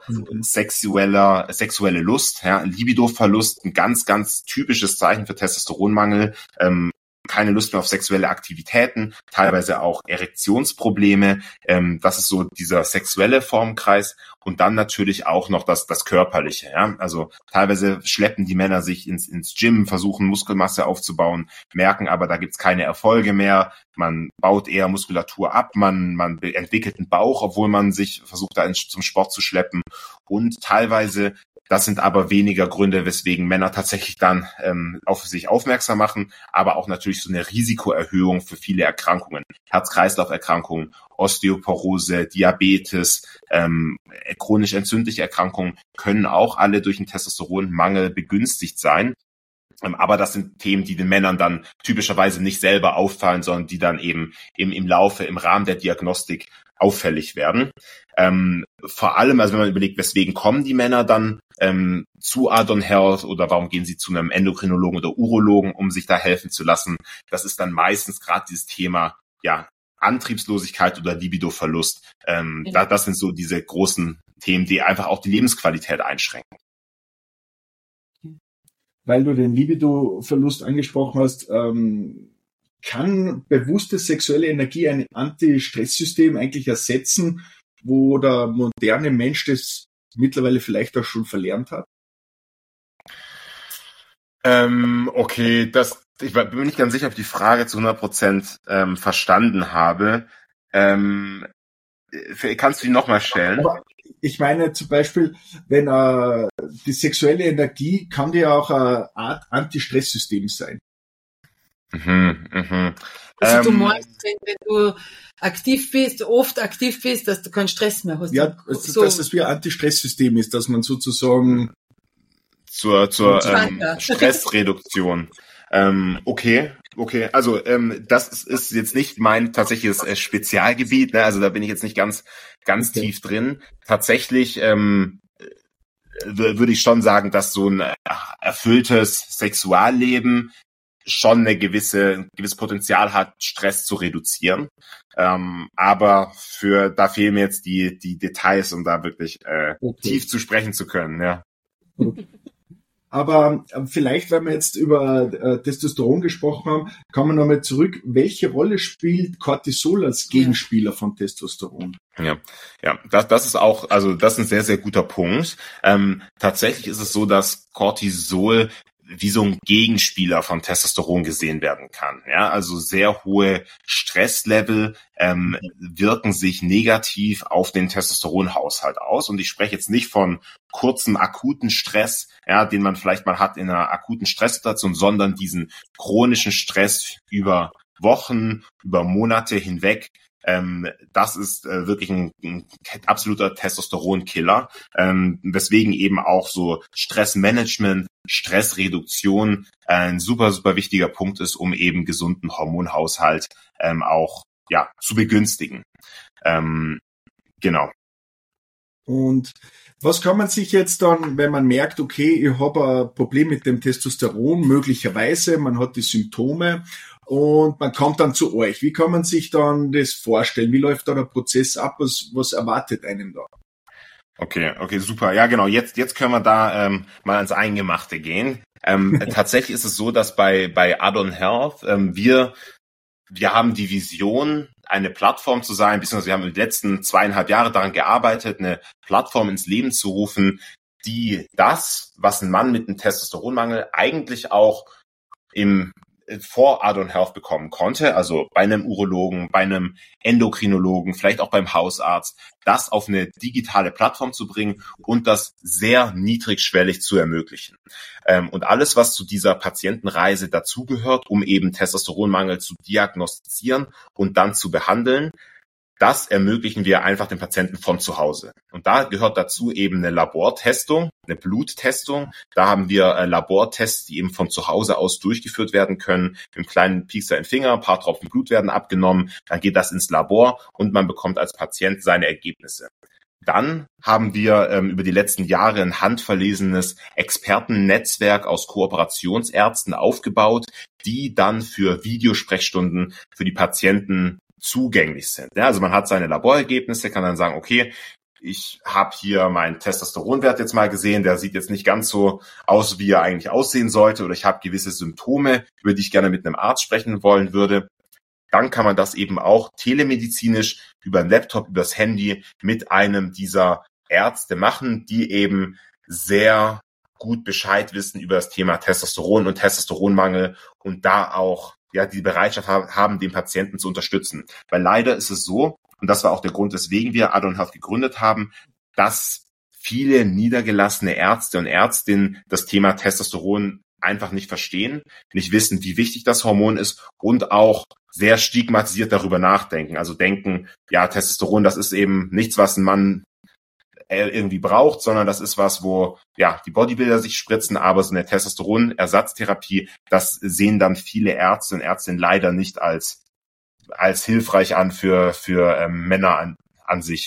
sexuelle Lust, ja, Libidoverlust, ein ganz, ganz typisches Zeichen für Testosteronmangel. Keine Lust mehr auf sexuelle Aktivitäten, teilweise auch Erektionsprobleme. Das ist so dieser sexuelle Formkreis. Und dann natürlich auch noch das Körperliche. Ja? Also teilweise schleppen die Männer sich ins Gym, versuchen Muskelmasse aufzubauen, merken aber, da gibt's keine Erfolge mehr. Man baut eher Muskulatur ab, man entwickelt einen Bauch, obwohl man sich versucht, da zum Sport zu schleppen. Und teilweise, das sind aber weniger Gründe, weswegen Männer tatsächlich dann auf sich aufmerksam machen, aber auch natürlich so eine Risikoerhöhung für viele Erkrankungen. Herz-Kreislauf-Erkrankungen, Osteoporose, Diabetes, chronisch entzündliche Erkrankungen können auch alle durch einen Testosteronmangel begünstigt sein. Aber das sind Themen, die den Männern dann typischerweise nicht selber auffallen, sondern die dann eben im Rahmen der Diagnostik auffällig werden. Vor allem, also wenn man überlegt, weswegen kommen die Männer dann zu Adon Health oder warum gehen sie zu einem Endokrinologen oder Urologen, um sich da helfen zu lassen, das ist dann meistens gerade dieses Thema, Antriebslosigkeit oder Libidoverlust. Das sind so diese großen Themen, die einfach auch die Lebensqualität einschränken. Weil du den Libidoverlust angesprochen hast, kann bewusste sexuelle Energie ein Anti-Stress-System eigentlich ersetzen, wo der moderne Mensch das mittlerweile vielleicht auch schon verlernt hat? Okay, ich bin mir nicht ganz sicher, ob ich die Frage zu 100% verstanden habe. Kannst du die nochmal stellen? Aber ich meine zum Beispiel, wenn die sexuelle Energie kann ja auch eine Art Anti-Stress-System sein. Also du meinst, wenn du oft aktiv bist, dass du keinen Stress mehr hast. Ja, dass das wie ein Anti-Stress-System ist, dass man sozusagen zur Stressreduktion. Okay. Also das ist jetzt nicht mein tatsächliches Spezialgebiet, ne? Also da bin ich jetzt nicht ganz tief drin. Tatsächlich würde ich schon sagen, dass so ein erfülltes Sexualleben schon ein gewisses Potenzial hat, Stress zu reduzieren. Aber da fehlen mir jetzt die Details, um da wirklich tief zu sprechen zu können. Ja. Okay. Aber vielleicht, wenn wir jetzt über Testosteron gesprochen haben, kommen wir nochmal zurück. Welche Rolle spielt Cortisol als Gegenspieler von Testosteron? Ja, das ist auch, also das ist ein sehr, sehr guter Punkt. Tatsächlich ist es so, dass Cortisol wie so ein Gegenspieler von Testosteron gesehen werden kann. Ja, also sehr hohe Stresslevel wirken sich negativ auf den Testosteronhaushalt aus. Und ich spreche jetzt nicht von kurzem akuten Stress, ja, den man vielleicht mal hat in einer akuten Stresssituation, sondern diesen chronischen Stress über Wochen, über Monate hinweg. Das ist wirklich ein absoluter Testosteronkiller, weswegen eben auch so Stressmanagement, Stressreduktion ein super, super wichtiger Punkt ist, um eben gesunden Hormonhaushalt auch zu begünstigen. Genau. Und was kann man sich jetzt dann, wenn man merkt, okay, ich habe ein Problem mit dem Testosteron, möglicherweise, man hat die Symptome und man kommt dann zu euch. Wie kann man sich dann das vorstellen? Wie läuft da der Prozess ab? Was erwartet einem da? Okay, super. Ja, genau. Jetzt können wir da mal ans Eingemachte gehen. Tatsächlich ist es so, dass bei Add-on Health wir haben die Vision, eine Plattform zu sein, beziehungsweise wir haben in den letzten 2,5 Jahre daran gearbeitet, eine Plattform ins Leben zu rufen, die das, was ein Mann mit einem Testosteronmangel eigentlich auch vor Add-on Health bekommen konnte, also bei einem Urologen, bei einem Endokrinologen, vielleicht auch beim Hausarzt, das auf eine digitale Plattform zu bringen und das sehr niedrigschwellig zu ermöglichen. Und alles, was zu dieser Patientenreise dazugehört, um eben Testosteronmangel zu diagnostizieren und dann zu behandeln, das ermöglichen wir einfach den Patienten von zu Hause. Und da gehört dazu eben eine Labortestung, eine Bluttestung. Da haben wir Labortests, die eben von zu Hause aus durchgeführt werden können. Im kleinen Piekser im Finger, ein paar Tropfen Blut werden abgenommen. Dann geht das ins Labor und man bekommt als Patient seine Ergebnisse. Dann haben wir über die letzten Jahre ein handverlesenes Expertennetzwerk aus Kooperationsärzten aufgebaut, die dann für Videosprechstunden für die Patienten zugänglich sind. Ja, also man hat seine Laborergebnisse, kann dann sagen, okay, ich habe hier meinen Testosteronwert jetzt mal gesehen, der sieht jetzt nicht ganz so aus, wie er eigentlich aussehen sollte, oder ich habe gewisse Symptome, über die ich gerne mit einem Arzt sprechen wollen würde. Dann kann man das eben auch telemedizinisch über einen Laptop, übers Handy mit einem dieser Ärzte machen, die eben sehr gut Bescheid wissen über das Thema Testosteron und Testosteronmangel und da auch die Bereitschaft haben, den Patienten zu unterstützen. Weil leider ist es so, und das war auch der Grund, weswegen wir Add-on Health gegründet haben, dass viele niedergelassene Ärzte und Ärztinnen das Thema Testosteron einfach nicht verstehen, nicht wissen, wie wichtig das Hormon ist und auch sehr stigmatisiert darüber nachdenken. Also denken, ja, Testosteron, das ist eben nichts, was ein Mann irgendwie braucht, sondern das ist was, wo die Bodybuilder sich spritzen, aber so eine Testosteronersatztherapie, das sehen dann viele Ärzte und Ärztinnen leider nicht als hilfreich an für Männer an sich.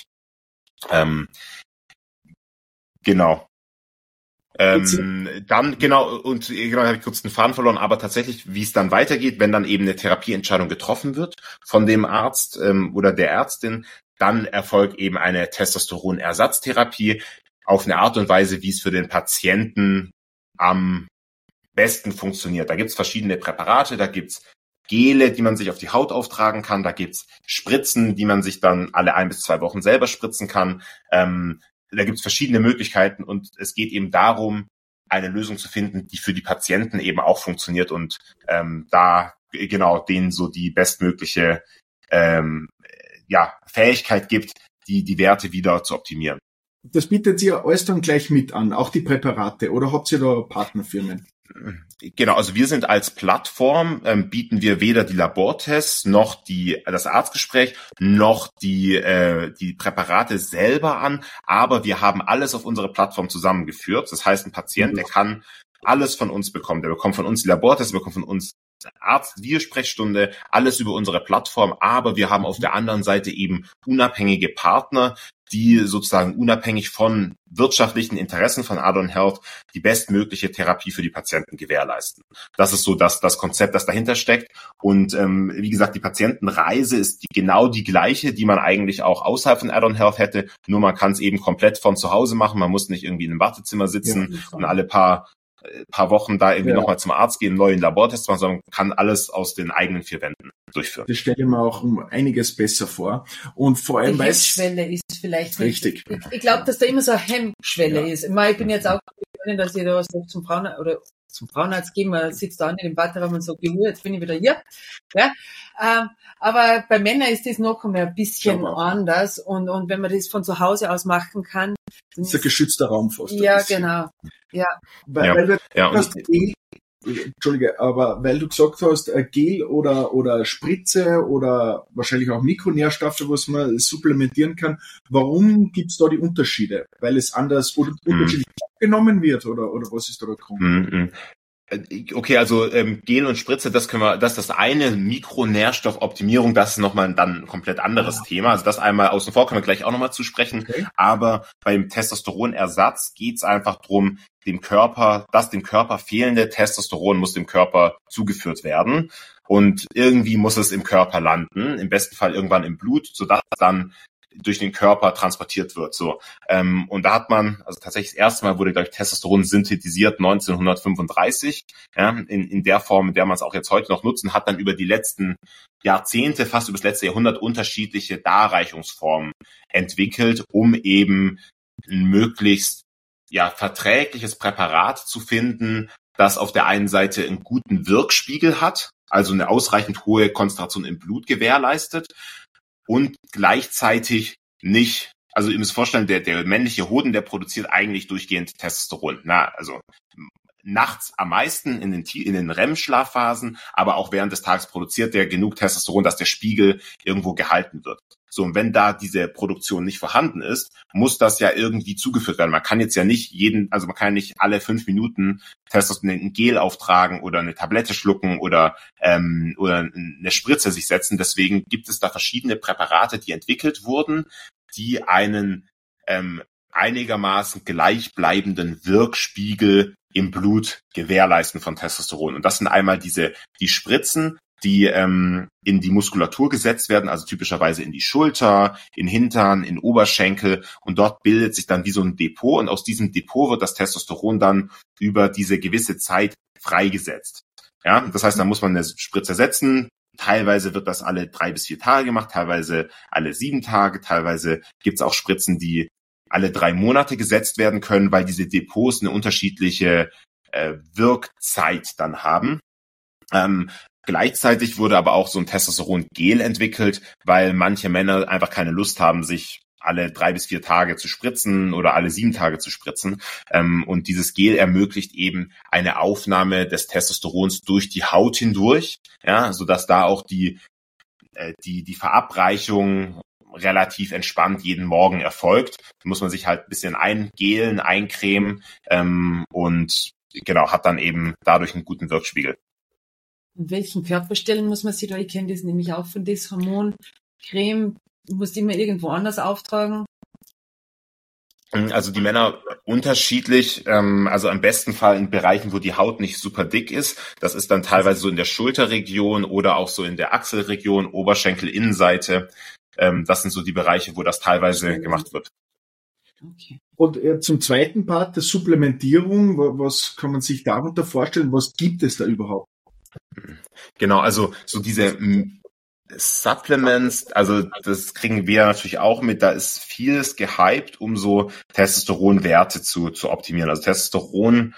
Genau. Dann habe ich kurz den Faden verloren, aber tatsächlich, wie es dann weitergeht, wenn dann eben eine Therapieentscheidung getroffen wird von dem Arzt oder der Ärztin, dann erfolgt eben eine Testosteronersatztherapie auf eine Art und Weise, wie es für den Patienten am besten funktioniert. Da gibt's verschiedene Präparate, da gibt's Gele, die man sich auf die Haut auftragen kann, da gibt's Spritzen, die man sich dann alle 1 bis 2 Wochen selber spritzen kann. Da gibt's verschiedene Möglichkeiten und es geht eben darum, eine Lösung zu finden, die für die Patienten eben auch funktioniert und denen so die bestmögliche Fähigkeit gibt, die Werte wieder zu optimieren. Das bietet ihr alles dann gleich mit an, auch die Präparate, oder habt ihr da Partnerfirmen? Genau, also wir sind als Plattform, bieten wir weder die Labortests noch das Arztgespräch noch die Präparate selber an, aber wir haben alles auf unsere Plattform zusammengeführt. Das heißt, ein Patient, der kann alles von uns bekommen. Der bekommt von uns die Labortests, der bekommt von uns Arzt-Videosprechstunde, alles über unsere Plattform, aber wir haben auf der anderen Seite eben unabhängige Partner, die sozusagen unabhängig von wirtschaftlichen Interessen von Add-on Health die bestmögliche Therapie für die Patienten gewährleisten. Das ist so das Konzept, das dahinter steckt. Und wie gesagt, die Patientenreise ist genau die gleiche, die man eigentlich auch außerhalb von Add-on Health hätte, nur man kann es eben komplett von zu Hause machen. Man muss nicht irgendwie in einem Wartezimmer sitzen und alle paar Wochen da irgendwie nochmal zum Arzt gehen, einen neuen Labortest machen, sondern kann alles aus den eigenen 4 Wänden durchführen. Das stelle ich mir auch um einiges besser vor. Und vor allem, die Hemmschwelle ist vielleicht richtig. Ich glaube, dass da immer so eine Hemmschwelle ist. Ich bin jetzt auch, dass ich da was zum Frauen oder zum Frauenarzt gehen, man sitzt da nicht im Warteraum und sagt, jetzt bin ich wieder hier. Ja? Aber bei Männern ist das noch einmal ein bisschen anders und wenn man das von zu Hause aus machen kann. Das ist ein geschützter Raum fast. Ja, genau. Ja. Entschuldige, aber weil du gesagt hast, Gel oder Spritze oder wahrscheinlich auch Mikronährstoffe, was man supplementieren kann, warum gibt's da die Unterschiede? Weil es anders unterschiedlich aufgenommen wird oder was ist da der Grund? Okay, also Gel und Spritze, das ist das eine. Mikronährstoffoptimierung, das ist nochmal dann ein komplett anderes Thema. Also das einmal außen vor, können wir gleich auch nochmal zu sprechen. Okay. Aber beim Testosteronersatz geht's einfach drum, dem Körper fehlende Testosteron muss dem Körper zugeführt werden. Und irgendwie muss es im Körper landen, im besten Fall irgendwann im Blut, sodass dann durch den Körper transportiert wird. So. Und da hat man, also tatsächlich das erste Mal wurde, glaube ich, Testosteron synthetisiert 1935, ja, in der Form, in der man es auch jetzt heute noch nutzen, hat dann über die letzten Jahrzehnte, fast über das letzte Jahrhundert unterschiedliche Darreichungsformen entwickelt, um eben ein möglichst verträgliches Präparat zu finden, das auf der einen Seite einen guten Wirkspiegel hat, also eine ausreichend hohe Konzentration im Blut gewährleistet, und gleichzeitig nicht, also ihr müsst vorstellen, der männliche Hoden, der produziert eigentlich durchgehend Testosteron. Also nachts am meisten in den REM-Schlafphasen, aber auch während des Tages produziert der genug Testosteron, dass der Spiegel irgendwo gehalten wird. So, und wenn da diese Produktion nicht vorhanden ist, muss das ja irgendwie zugeführt werden. Man kann jetzt ja nicht man kann nicht alle 5 Minuten Testosteron in ein Gel auftragen oder eine Tablette schlucken oder eine Spritze sich setzen. Deswegen gibt es da verschiedene Präparate, die entwickelt wurden, die einen einigermaßen gleichbleibenden Wirkspiegel im Blut gewährleisten von Testosteron. Und das sind einmal die Spritzen, die in die Muskulatur gesetzt werden, also typischerweise in die Schulter, in Hintern, in Oberschenkel, und dort bildet sich dann wie so ein Depot, und aus diesem Depot wird das Testosteron dann über diese gewisse Zeit freigesetzt. Ja, das heißt, da muss man eine Spritze setzen. Teilweise wird das alle 3 bis 4 Tage gemacht, teilweise alle 7 Tage, teilweise gibt es auch Spritzen, die alle 3 Monate gesetzt werden können, weil diese Depots eine unterschiedliche Wirkzeit dann haben. Gleichzeitig wurde aber auch so ein Testosteron-Gel entwickelt, weil manche Männer einfach keine Lust haben, sich alle 3 bis 4 Tage zu spritzen oder alle 7 Tage zu spritzen. Und dieses Gel ermöglicht eben eine Aufnahme des Testosterons durch die Haut hindurch, ja, sodass da auch die Verabreichung relativ entspannt jeden Morgen erfolgt. Da muss man sich halt ein bisschen eingelen, eincremen und genau, hat dann eben dadurch einen guten Wirkspiegel. In welchen Körperstellen muss man sich da, ich kenne das nämlich auch von das Hormoncreme, du musst immer irgendwo anders auftragen? Also die Männer unterschiedlich, also im besten Fall in Bereichen, wo die Haut nicht super dick ist. Das ist dann teilweise so in der Schulterregion oder auch so in der Achselregion, Oberschenkel, Innenseite. Das sind so die Bereiche, wo das teilweise gemacht wird. Okay. Und zum zweiten Part der Supplementierung, was kann man sich darunter vorstellen? Was gibt es da überhaupt? Genau, also so diese Supplements, also das kriegen wir natürlich auch mit, da ist vieles gehypt, um so Testosteronwerte zu optimieren. Also Testosteron,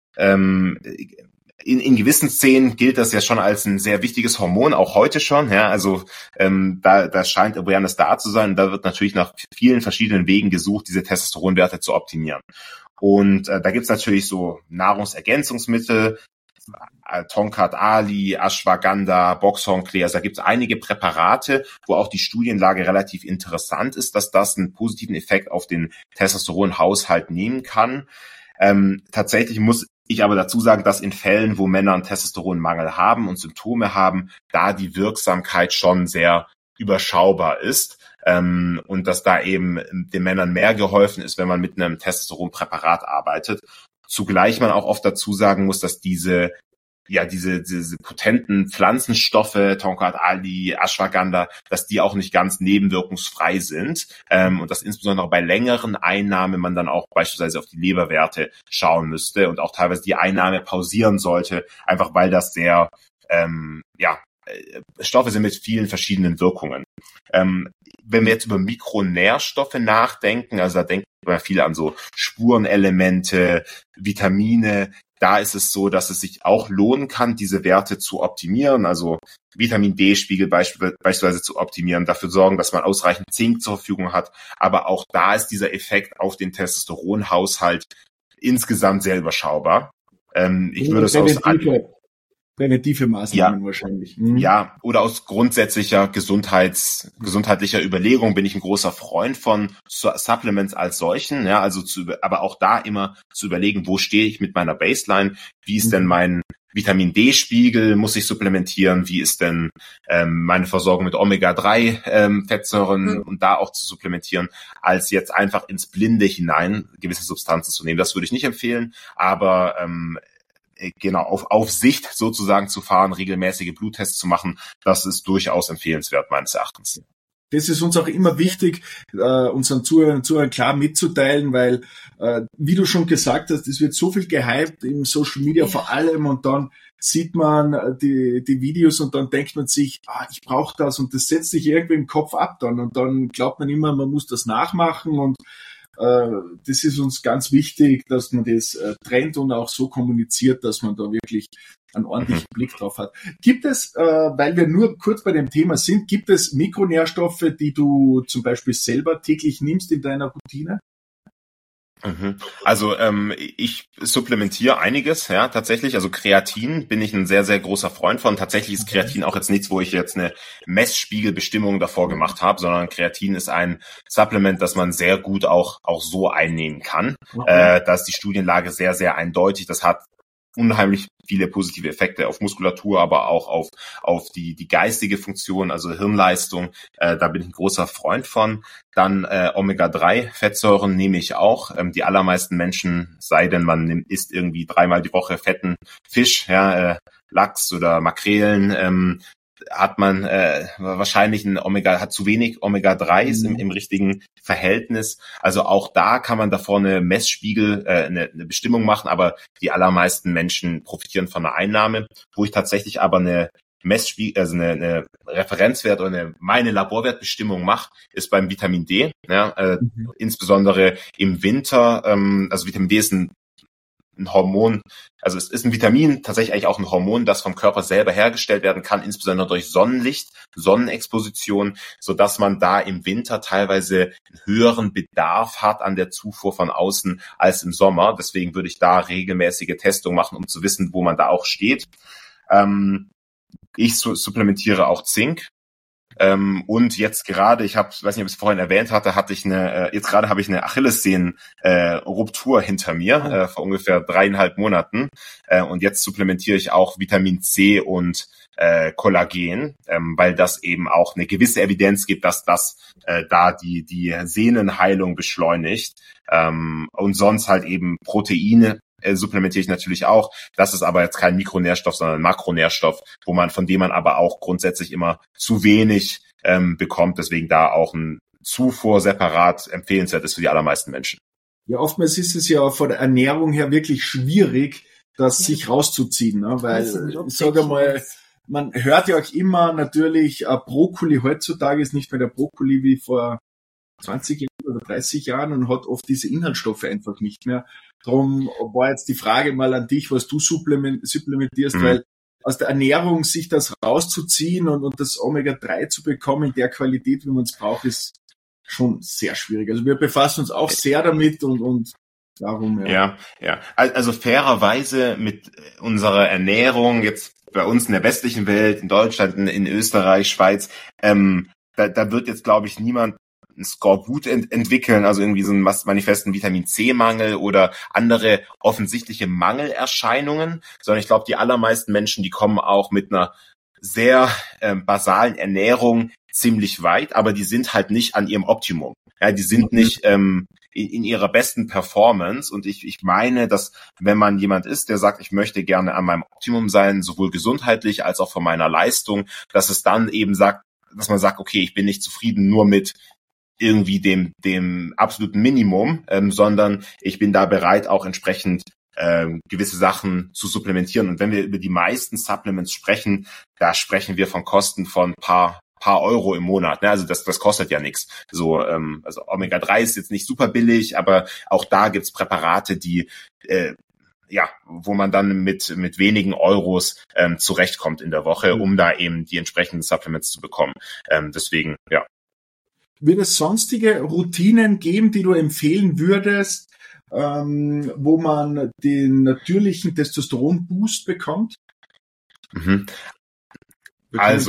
in gewissen Szenen gilt das ja schon als ein sehr wichtiges Hormon, auch heute schon. Ja, also da scheint Awareness da zu sein. Und da wird natürlich nach vielen verschiedenen Wegen gesucht, diese Testosteronwerte zu optimieren. Und da gibt's natürlich so Nahrungsergänzungsmittel, Tonkat Ali, Ashwagandha, Boxhornklee, also da gibt es einige Präparate, wo auch die Studienlage relativ interessant ist, dass das einen positiven Effekt auf den Testosteronhaushalt nehmen kann. Tatsächlich muss ich aber dazu sagen, dass in Fällen, wo Männer einen Testosteronmangel haben und Symptome haben, da die Wirksamkeit schon sehr überschaubar ist und dass da eben den Männern mehr geholfen ist, wenn man mit einem Testosteronpräparat arbeitet. Zugleich man auch oft dazu sagen muss, dass diese potenten Pflanzenstoffe, Tonkat Ali, Ashwagandha, dass die auch nicht ganz nebenwirkungsfrei sind und dass insbesondere bei längeren Einnahmen man dann auch beispielsweise auf die Leberwerte schauen müsste und auch teilweise die Einnahme pausieren sollte, einfach weil das sehr Stoffe sind mit vielen verschiedenen Wirkungen. Wenn wir jetzt über Mikronährstoffe nachdenken, also da denken wir viel an so Spurenelemente, Vitamine, da ist es so, dass es sich auch lohnen kann, diese Werte zu optimieren, also Vitamin D-Spiegel beispielsweise zu optimieren, dafür sorgen, dass man ausreichend Zink zur Verfügung hat. Aber auch da ist dieser Effekt auf den Testosteronhaushalt insgesamt sehr überschaubar. Ich würde es aus präventive Maßnahmen wahrscheinlich. Ja, oder aus grundsätzlicher gesundheitlicher Überlegung bin ich ein großer Freund von Supplements als solchen, ja, also aber auch da immer zu überlegen, wo stehe ich mit meiner Baseline, wie ist denn mein Vitamin D-Spiegel, muss ich supplementieren, wie ist denn meine Versorgung mit Omega-3 Fettsäuren und da auch zu supplementieren, als jetzt einfach ins Blinde hinein gewisse Substanzen zu nehmen. Das würde ich nicht empfehlen, aber genau, auf Sicht sozusagen zu fahren, regelmäßige Bluttests zu machen, das ist durchaus empfehlenswert meines Erachtens. Das ist uns auch immer wichtig, unseren Zuhörern klar mitzuteilen, weil, wie du schon gesagt hast, es wird so viel gehypt im Social Media vor allem und dann sieht man die Videos und dann denkt man sich, ich brauche das und das setzt sich irgendwie im Kopf ab dann und dann glaubt man immer, man muss das nachmachen und das ist uns ganz wichtig, dass man das trennt und auch so kommuniziert, dass man da wirklich einen ordentlichen Blick drauf hat. Gibt es, weil wir nur kurz bei dem Thema sind, gibt es Mikronährstoffe, die du zum Beispiel selber täglich nimmst in deiner Routine? Also ich supplementiere einiges, ja, tatsächlich. Also Kreatin bin ich ein sehr, sehr großer Freund von. Tatsächlich ist Kreatin auch jetzt nichts, wo ich jetzt eine Messspiegelbestimmung davor gemacht habe, sondern Kreatin ist ein Supplement, das man sehr gut auch so einnehmen kann. Da ist die Studienlage sehr, sehr eindeutig. Das hat unheimlich viele positive Effekte auf Muskulatur, aber auch auf die geistige Funktion, also Hirnleistung. Da bin ich ein großer Freund von. Dann Omega-3-Fettsäuren nehme ich auch. Die allermeisten Menschen, sei denn man isst irgendwie 3-mal die Woche fetten Fisch, ja, Lachs oder Makrelen, hat man wahrscheinlich hat zu wenig Omega-3s im richtigen Verhältnis. Also auch da kann man davor eine Messspiegel, eine Bestimmung machen, aber die allermeisten Menschen profitieren von einer Einnahme. Wo ich tatsächlich aber eine Messspiegel, also eine Referenzwert oder meine Laborwertbestimmung mache, ist beim Vitamin D. Ja, insbesondere im Winter. Also Vitamin D ist ein Hormon, also es ist ein Vitamin, tatsächlich eigentlich auch ein Hormon, das vom Körper selber hergestellt werden kann, insbesondere durch Sonnenlicht, Sonnenexposition, so dass man da im Winter teilweise einen höheren Bedarf hat an der Zufuhr von außen als im Sommer. Deswegen würde ich da regelmäßige Testungen machen, um zu wissen, wo man da auch steht. Ich supplementiere auch Zink. Und jetzt gerade, weiß nicht, ob ich es vorhin erwähnt hatte, jetzt gerade habe ich eine Achillessehnen-Ruptur hinter mir, vor ungefähr 3,5 Monaten. Und jetzt supplementiere ich auch Vitamin C und Kollagen, weil das eben auch eine gewisse Evidenz gibt, dass das da die Sehnenheilung beschleunigt. Und sonst halt eben Proteine supplementiere ich natürlich auch. Das ist aber jetzt kein Mikronährstoff, sondern ein Makronährstoff, von dem man aber auch grundsätzlich immer zu wenig bekommt. Deswegen da auch ein Zufuhr separat empfehlenswert ist für die allermeisten Menschen. Ja, oftmals ist es ja von der Ernährung her wirklich schwierig, das sich rauszuziehen, ne? Weil, ich sage mal, man hört ja auch immer natürlich, Brokkoli heutzutage ist nicht mehr der Brokkoli wie vor 20 Jahren oder 30 Jahren und hat oft diese Inhaltsstoffe einfach nicht mehr. Darum war jetzt die Frage mal an dich, was du supplementierst, weil aus der Ernährung sich das rauszuziehen und das Omega-3 zu bekommen in der Qualität, wie man es braucht, ist schon sehr schwierig. Also wir befassen uns auch sehr damit und darum, ja. Also fairerweise mit unserer Ernährung jetzt bei uns in der westlichen Welt, in Deutschland, in Österreich, Schweiz, da wird jetzt, glaube ich, niemand ein Skorbut entwickeln, also irgendwie so einen manifesten Vitamin-C-Mangel oder andere offensichtliche Mangelerscheinungen, sondern ich glaube, die allermeisten Menschen, die kommen auch mit einer sehr basalen Ernährung ziemlich weit, aber die sind halt nicht an ihrem Optimum. Ja, die sind nicht in ihrer besten Performance und ich meine, dass wenn man jemand ist, der sagt, ich möchte gerne an meinem Optimum sein, sowohl gesundheitlich als auch von meiner Leistung, dass es dann eben dass man sagt, okay, ich bin nicht zufrieden nur mit irgendwie dem absoluten Minimum, sondern ich bin da bereit, auch entsprechend gewisse Sachen zu supplementieren. Und wenn wir über die meisten Supplements sprechen, da sprechen wir von Kosten von paar Euro im Monat. Ne? Also das kostet ja nichts. So, also Omega-3 ist jetzt nicht super billig, aber auch da gibt's Präparate, die wo man dann mit wenigen Euros zurechtkommt in der Woche, um da eben die entsprechenden Supplements zu bekommen. Deswegen, ja. Wird es sonstige Routinen geben, die du empfehlen würdest, wo man den natürlichen Testosteron-Boost bekommt? Also,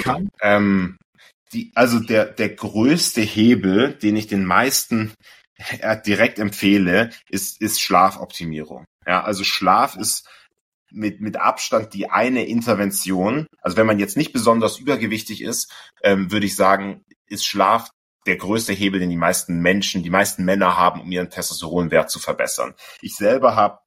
der größte Hebel, den ich den meisten direkt empfehle, ist Schlafoptimierung. Ja, also Schlaf ist mit Abstand die eine Intervention. Also wenn man jetzt nicht besonders übergewichtig ist, würde ich sagen, ist Schlaf der größte Hebel, den die meisten Männer haben, um ihren Testosteronwert zu verbessern. Ich selber habe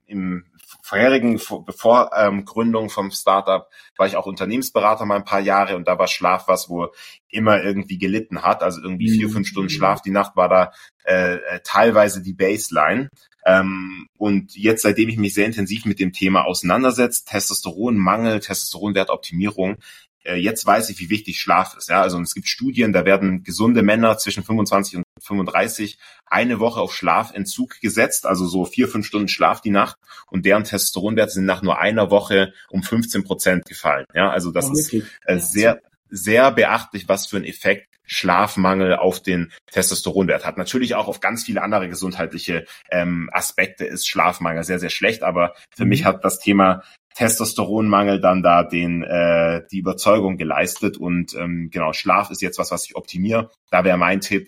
bevor Gründung vom Startup, war ich auch Unternehmensberater mal ein paar Jahre und da war Schlaf was, wo immer irgendwie gelitten hat. Also irgendwie 4-5 Stunden Schlaf die Nacht war da teilweise die Baseline. Und jetzt, seitdem ich mich sehr intensiv mit dem Thema auseinandersetze, Testosteronmangel, Testosteronwertoptimierung, jetzt weiß ich, wie wichtig Schlaf ist. Ja, also es gibt Studien, da werden gesunde Männer zwischen 25 und 35 eine Woche auf Schlafentzug gesetzt, also so 4-5 Stunden Schlaf die Nacht, und deren Testosteronwerte sind nach nur einer Woche um 15% gefallen. Ja, also das ist sehr, sehr beachtlich, was für einen Effekt Schlafmangel auf den Testosteronwert hat. Natürlich auch auf ganz viele andere gesundheitliche Aspekte ist Schlafmangel sehr, sehr schlecht, aber für mich hat das Thema Testosteronmangel dann da die Überzeugung geleistet und genau, Schlaf ist jetzt was ich optimiere. Da wäre mein Tipp,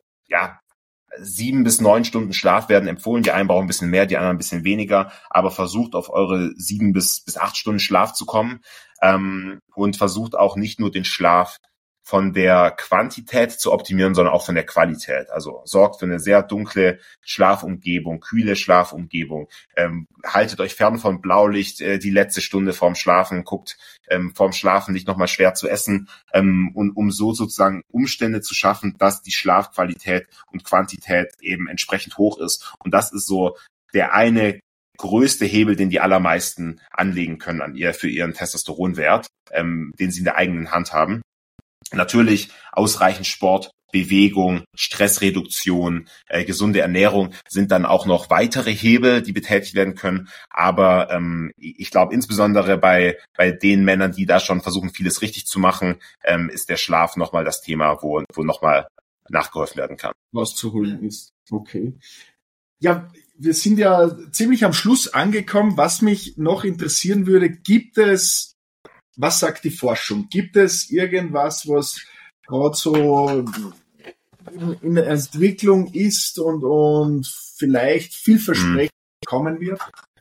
7 bis 9 Stunden Schlaf werden empfohlen. Die einen brauchen ein bisschen mehr, die anderen ein bisschen weniger, aber versucht auf eure 7 bis 8 Stunden Schlaf zu kommen und versucht auch nicht nur den Schlaf von der Quantität zu optimieren, sondern auch von der Qualität. Also sorgt für eine sehr dunkle Schlafumgebung, kühle Schlafumgebung. Haltet euch fern von Blaulicht die letzte Stunde vorm Schlafen. Guckt vorm Schlafen nicht nochmal schwer zu essen, und um so sozusagen Umstände zu schaffen, dass die Schlafqualität und Quantität eben entsprechend hoch ist. Und das ist so der eine größte Hebel, den die allermeisten anlegen können für ihren Testosteronwert, den sie in der eigenen Hand haben. Natürlich ausreichend Sport, Bewegung, Stressreduktion, gesunde Ernährung sind dann auch noch weitere Hebel, die betätigt werden können. Aber ich glaube, insbesondere bei den Männern, die da schon versuchen, vieles richtig zu machen, ist der Schlaf nochmal das Thema, wo nochmal nachgeholfen werden kann. Was zu holen ist. Okay. Ja, wir sind ja ziemlich am Schluss angekommen. Was mich noch interessieren würde, was sagt die Forschung? Gibt es irgendwas, was gerade so in der Entwicklung ist und vielleicht vielversprechend kommen wird?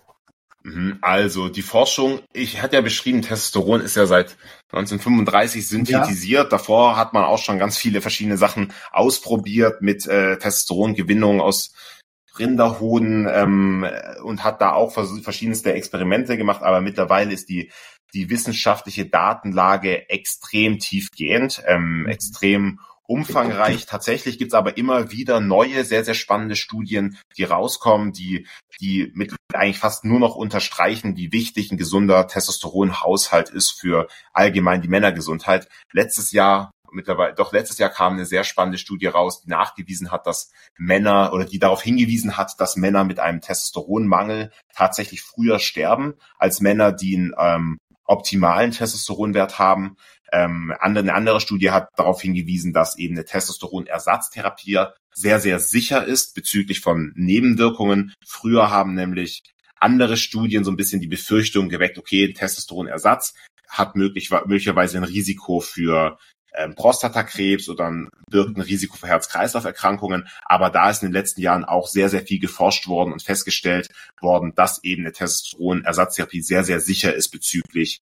Also die Forschung, ich hatte ja beschrieben, Testosteron ist ja seit 1935 synthetisiert. Ja. Davor hat man auch schon ganz viele verschiedene Sachen ausprobiert mit Testosterongewinnung aus Rinderhoden und hat da auch verschiedenste Experimente gemacht, aber mittlerweile ist die wissenschaftliche Datenlage extrem tiefgehend, extrem umfangreich. Tatsächlich gibt's aber immer wieder neue, sehr, sehr spannende Studien, die rauskommen, die mittlerweile eigentlich fast nur noch unterstreichen, wie wichtig ein gesunder Testosteronhaushalt ist für allgemein die Männergesundheit. Letztes Jahr kam eine sehr spannende Studie raus, die nachgewiesen hat, dass Männer oder die darauf hingewiesen hat, dass Männer mit einem Testosteronmangel tatsächlich früher sterben als Männer, die einen optimalen Testosteronwert haben. Eine andere Studie hat darauf hingewiesen, dass eben eine Testosteronersatztherapie sehr, sehr sicher ist bezüglich von Nebenwirkungen. Früher haben nämlich andere Studien so ein bisschen die Befürchtung geweckt, okay, Testosteronersatz hat möglicherweise ein Risiko für Prostatakrebs oder birgt ein Risiko für Herz-Kreislauf-Erkrankungen. Aber da ist in den letzten Jahren auch sehr, sehr viel geforscht worden und festgestellt worden, dass eben eine Testosteronersatztherapie sehr, sehr sicher ist bezüglich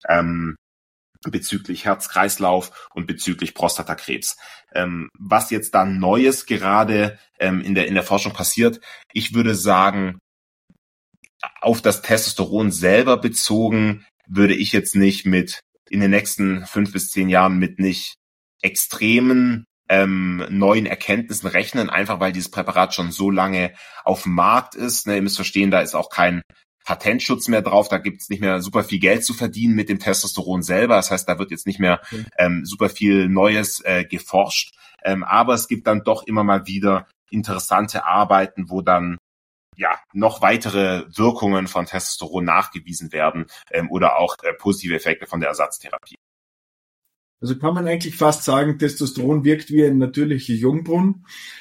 Herz-Kreislauf und bezüglich Prostatakrebs. Was jetzt da Neues gerade in der Forschung passiert, ich würde sagen, auf das Testosteron selber bezogen, würde ich jetzt nicht in den nächsten 5 bis 10 Jahren mit nicht extremen neuen Erkenntnissen rechnen, einfach weil dieses Präparat schon so lange auf dem Markt ist. Ihr müsst verstehen, da ist auch kein Patentschutz mehr drauf, da gibt es nicht mehr super viel Geld zu verdienen mit dem Testosteron selber. Das heißt, da wird jetzt nicht mehr super viel Neues geforscht. Aber es gibt dann doch immer mal wieder interessante Arbeiten, wo dann noch weitere Wirkungen von Testosteron nachgewiesen werden oder auch positive Effekte von der Ersatztherapie. Also kann man eigentlich fast sagen, Testosteron wirkt wie ein natürlicher Jungbrunnen.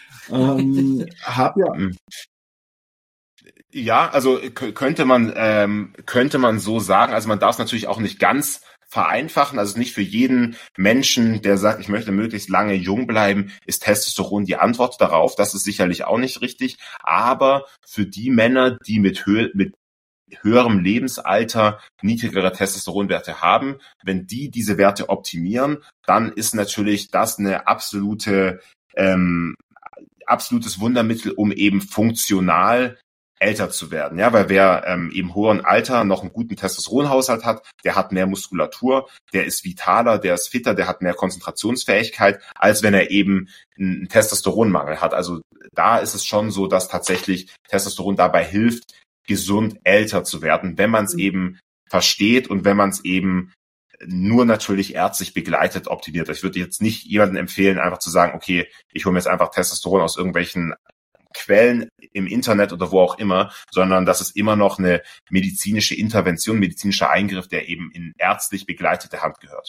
Ja, also könnte man so sagen. Also man darf es natürlich auch nicht ganz vereinfachen. Also nicht für jeden Menschen, der sagt, ich möchte möglichst lange jung bleiben, ist Testosteron die Antwort darauf. Das ist sicherlich auch nicht richtig. Aber für die Männer, die mit höherem Lebensalter niedrigere Testosteronwerte haben, wenn die diese Werte optimieren, dann ist natürlich das eine absolutes Wundermittel, um eben funktional älter zu werden, ja, weil wer im hohen Alter noch einen guten Testosteronhaushalt hat, der hat mehr Muskulatur, der ist vitaler, der ist fitter, der hat mehr Konzentrationsfähigkeit, als wenn er eben einen Testosteronmangel hat. Also da ist es schon so, dass tatsächlich Testosteron dabei hilft, gesund älter zu werden, wenn man es eben versteht und wenn man es eben nur natürlich ärztlich begleitet optimiert. Ich würde jetzt nicht jemandem empfehlen, einfach zu sagen, okay, ich hole mir jetzt einfach Testosteron aus irgendwelchen Quellen im Internet oder wo auch immer, sondern das ist immer noch eine medizinische Intervention, medizinischer Eingriff, der eben in ärztlich begleitete Hand gehört.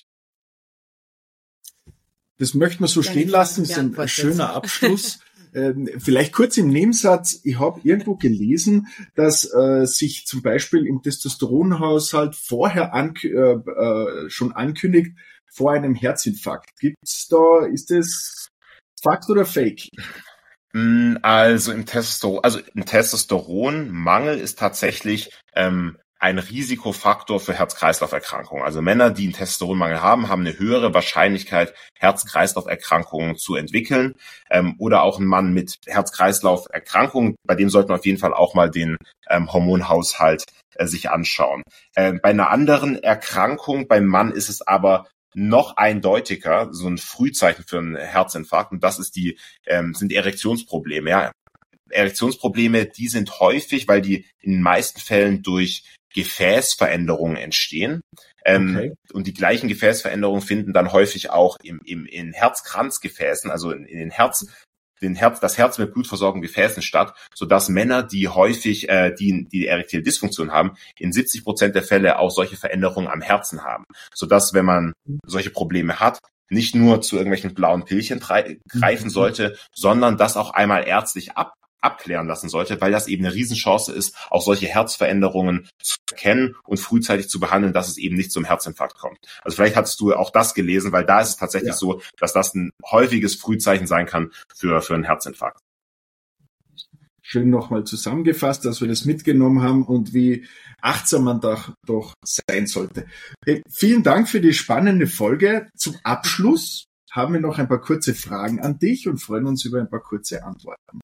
Das möchten wir so stehen lassen, das ist ein schöner Abschluss. Vielleicht kurz im Nebensatz, ich habe irgendwo gelesen, dass sich zum Beispiel im Testosteronhaushalt vorher schon ankündigt, vor einem Herzinfarkt. Ist das Fakt oder Fake? Also im Testosteronmangel ist tatsächlich ein Risikofaktor für Herz-Kreislauf-Erkrankungen. Also Männer, die einen Testosteronmangel haben eine höhere Wahrscheinlichkeit, Herz-Kreislauf-Erkrankungen zu entwickeln. Oder auch ein Mann mit Herz-Kreislauf-Erkrankungen, bei dem sollte man auf jeden Fall auch mal den Hormonhaushalt sich anschauen. Bei einer anderen Erkrankung, beim Mann ist es aber noch eindeutiger, so ein Frühzeichen für einen Herzinfarkt, und das sind Erektionsprobleme. Ja. Erektionsprobleme, die sind häufig, weil die in den meisten Fällen durch Gefäßveränderungen entstehen. Okay. Und die gleichen Gefäßveränderungen finden dann häufig auch in Herzkranzgefäßen, also in das Herz mit blutversorgten Gefäßen statt, sodass Männer, die häufig die erektile Dysfunktion haben, in 70% der Fälle auch solche Veränderungen am Herzen haben, sodass, wenn man solche Probleme hat, nicht nur zu irgendwelchen blauen Pillchen greifen sollte, sondern das auch einmal ärztlich abklären lassen sollte, weil das eben eine Riesenchance ist, auch solche Herzveränderungen zu erkennen und frühzeitig zu behandeln, dass es eben nicht zum Herzinfarkt kommt. Also vielleicht hattest du auch das gelesen, weil da ist es tatsächlich so, dass das ein häufiges Frühzeichen sein kann für einen Herzinfarkt. Schön nochmal zusammengefasst, dass wir das mitgenommen haben und wie achtsam man doch sein sollte. Vielen Dank für die spannende Folge. Zum Abschluss haben wir noch ein paar kurze Fragen an dich und freuen uns über ein paar kurze Antworten.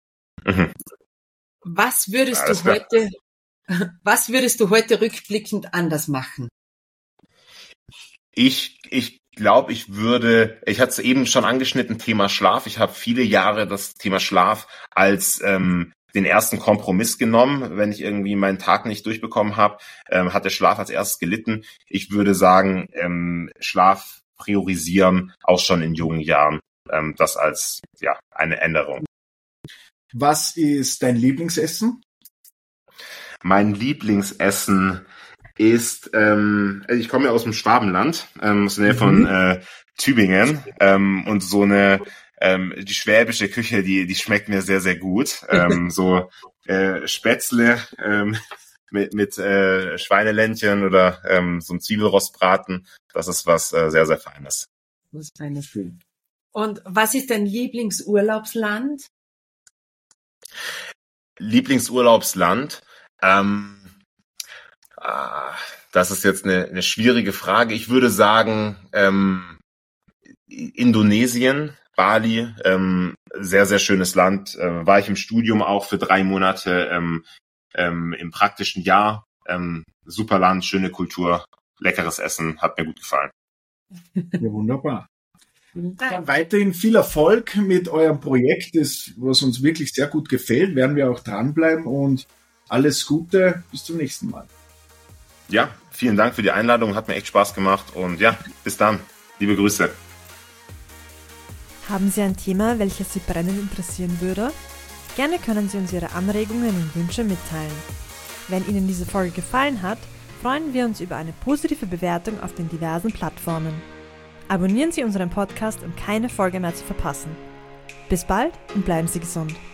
Was würdest du heute rückblickend anders machen? Ich glaube, ich hatte es eben schon angeschnitten, Thema Schlaf. Ich habe viele Jahre das Thema Schlaf als den ersten Kompromiss genommen. Wenn ich irgendwie meinen Tag nicht durchbekommen habe, hat der Schlaf als erstes gelitten. Ich würde sagen, Schlaf priorisieren, auch schon in jungen Jahren. Das als eine Änderung. Was ist dein Lieblingsessen? Mein Lieblingsessen ist, ich komme ja aus dem Schwabenland, aus der Nähe von Tübingen, und so die schwäbische Küche, die schmeckt mir sehr, sehr gut. So Spätzle mit Schweineländchen oder so ein Zwiebelrostbraten, das ist was sehr, sehr Feines. Was Feines. Und was ist dein Lieblingsurlaubsland? Lieblingsurlaubsland? Das ist jetzt eine schwierige Frage. Ich würde sagen, Indonesien, Bali, sehr, sehr schönes Land. War ich im Studium auch für 3 Monate im praktischen Jahr. Super Land, schöne Kultur, leckeres Essen, hat mir gut gefallen. Ja, wunderbar. Dann weiterhin viel Erfolg mit eurem Projekt, was uns wirklich sehr gut gefällt. Werden wir auch dranbleiben und alles Gute. Bis zum nächsten Mal. Ja, vielen Dank für die Einladung. Hat mir echt Spaß gemacht. Und ja, bis dann. Liebe Grüße. Haben Sie ein Thema, welches Sie brennend interessieren würde? Gerne können Sie uns Ihre Anregungen und Wünsche mitteilen. Wenn Ihnen diese Folge gefallen hat, freuen wir uns über eine positive Bewertung auf den diversen Plattformen. Abonnieren Sie unseren Podcast, um keine Folge mehr zu verpassen. Bis bald und bleiben Sie gesund.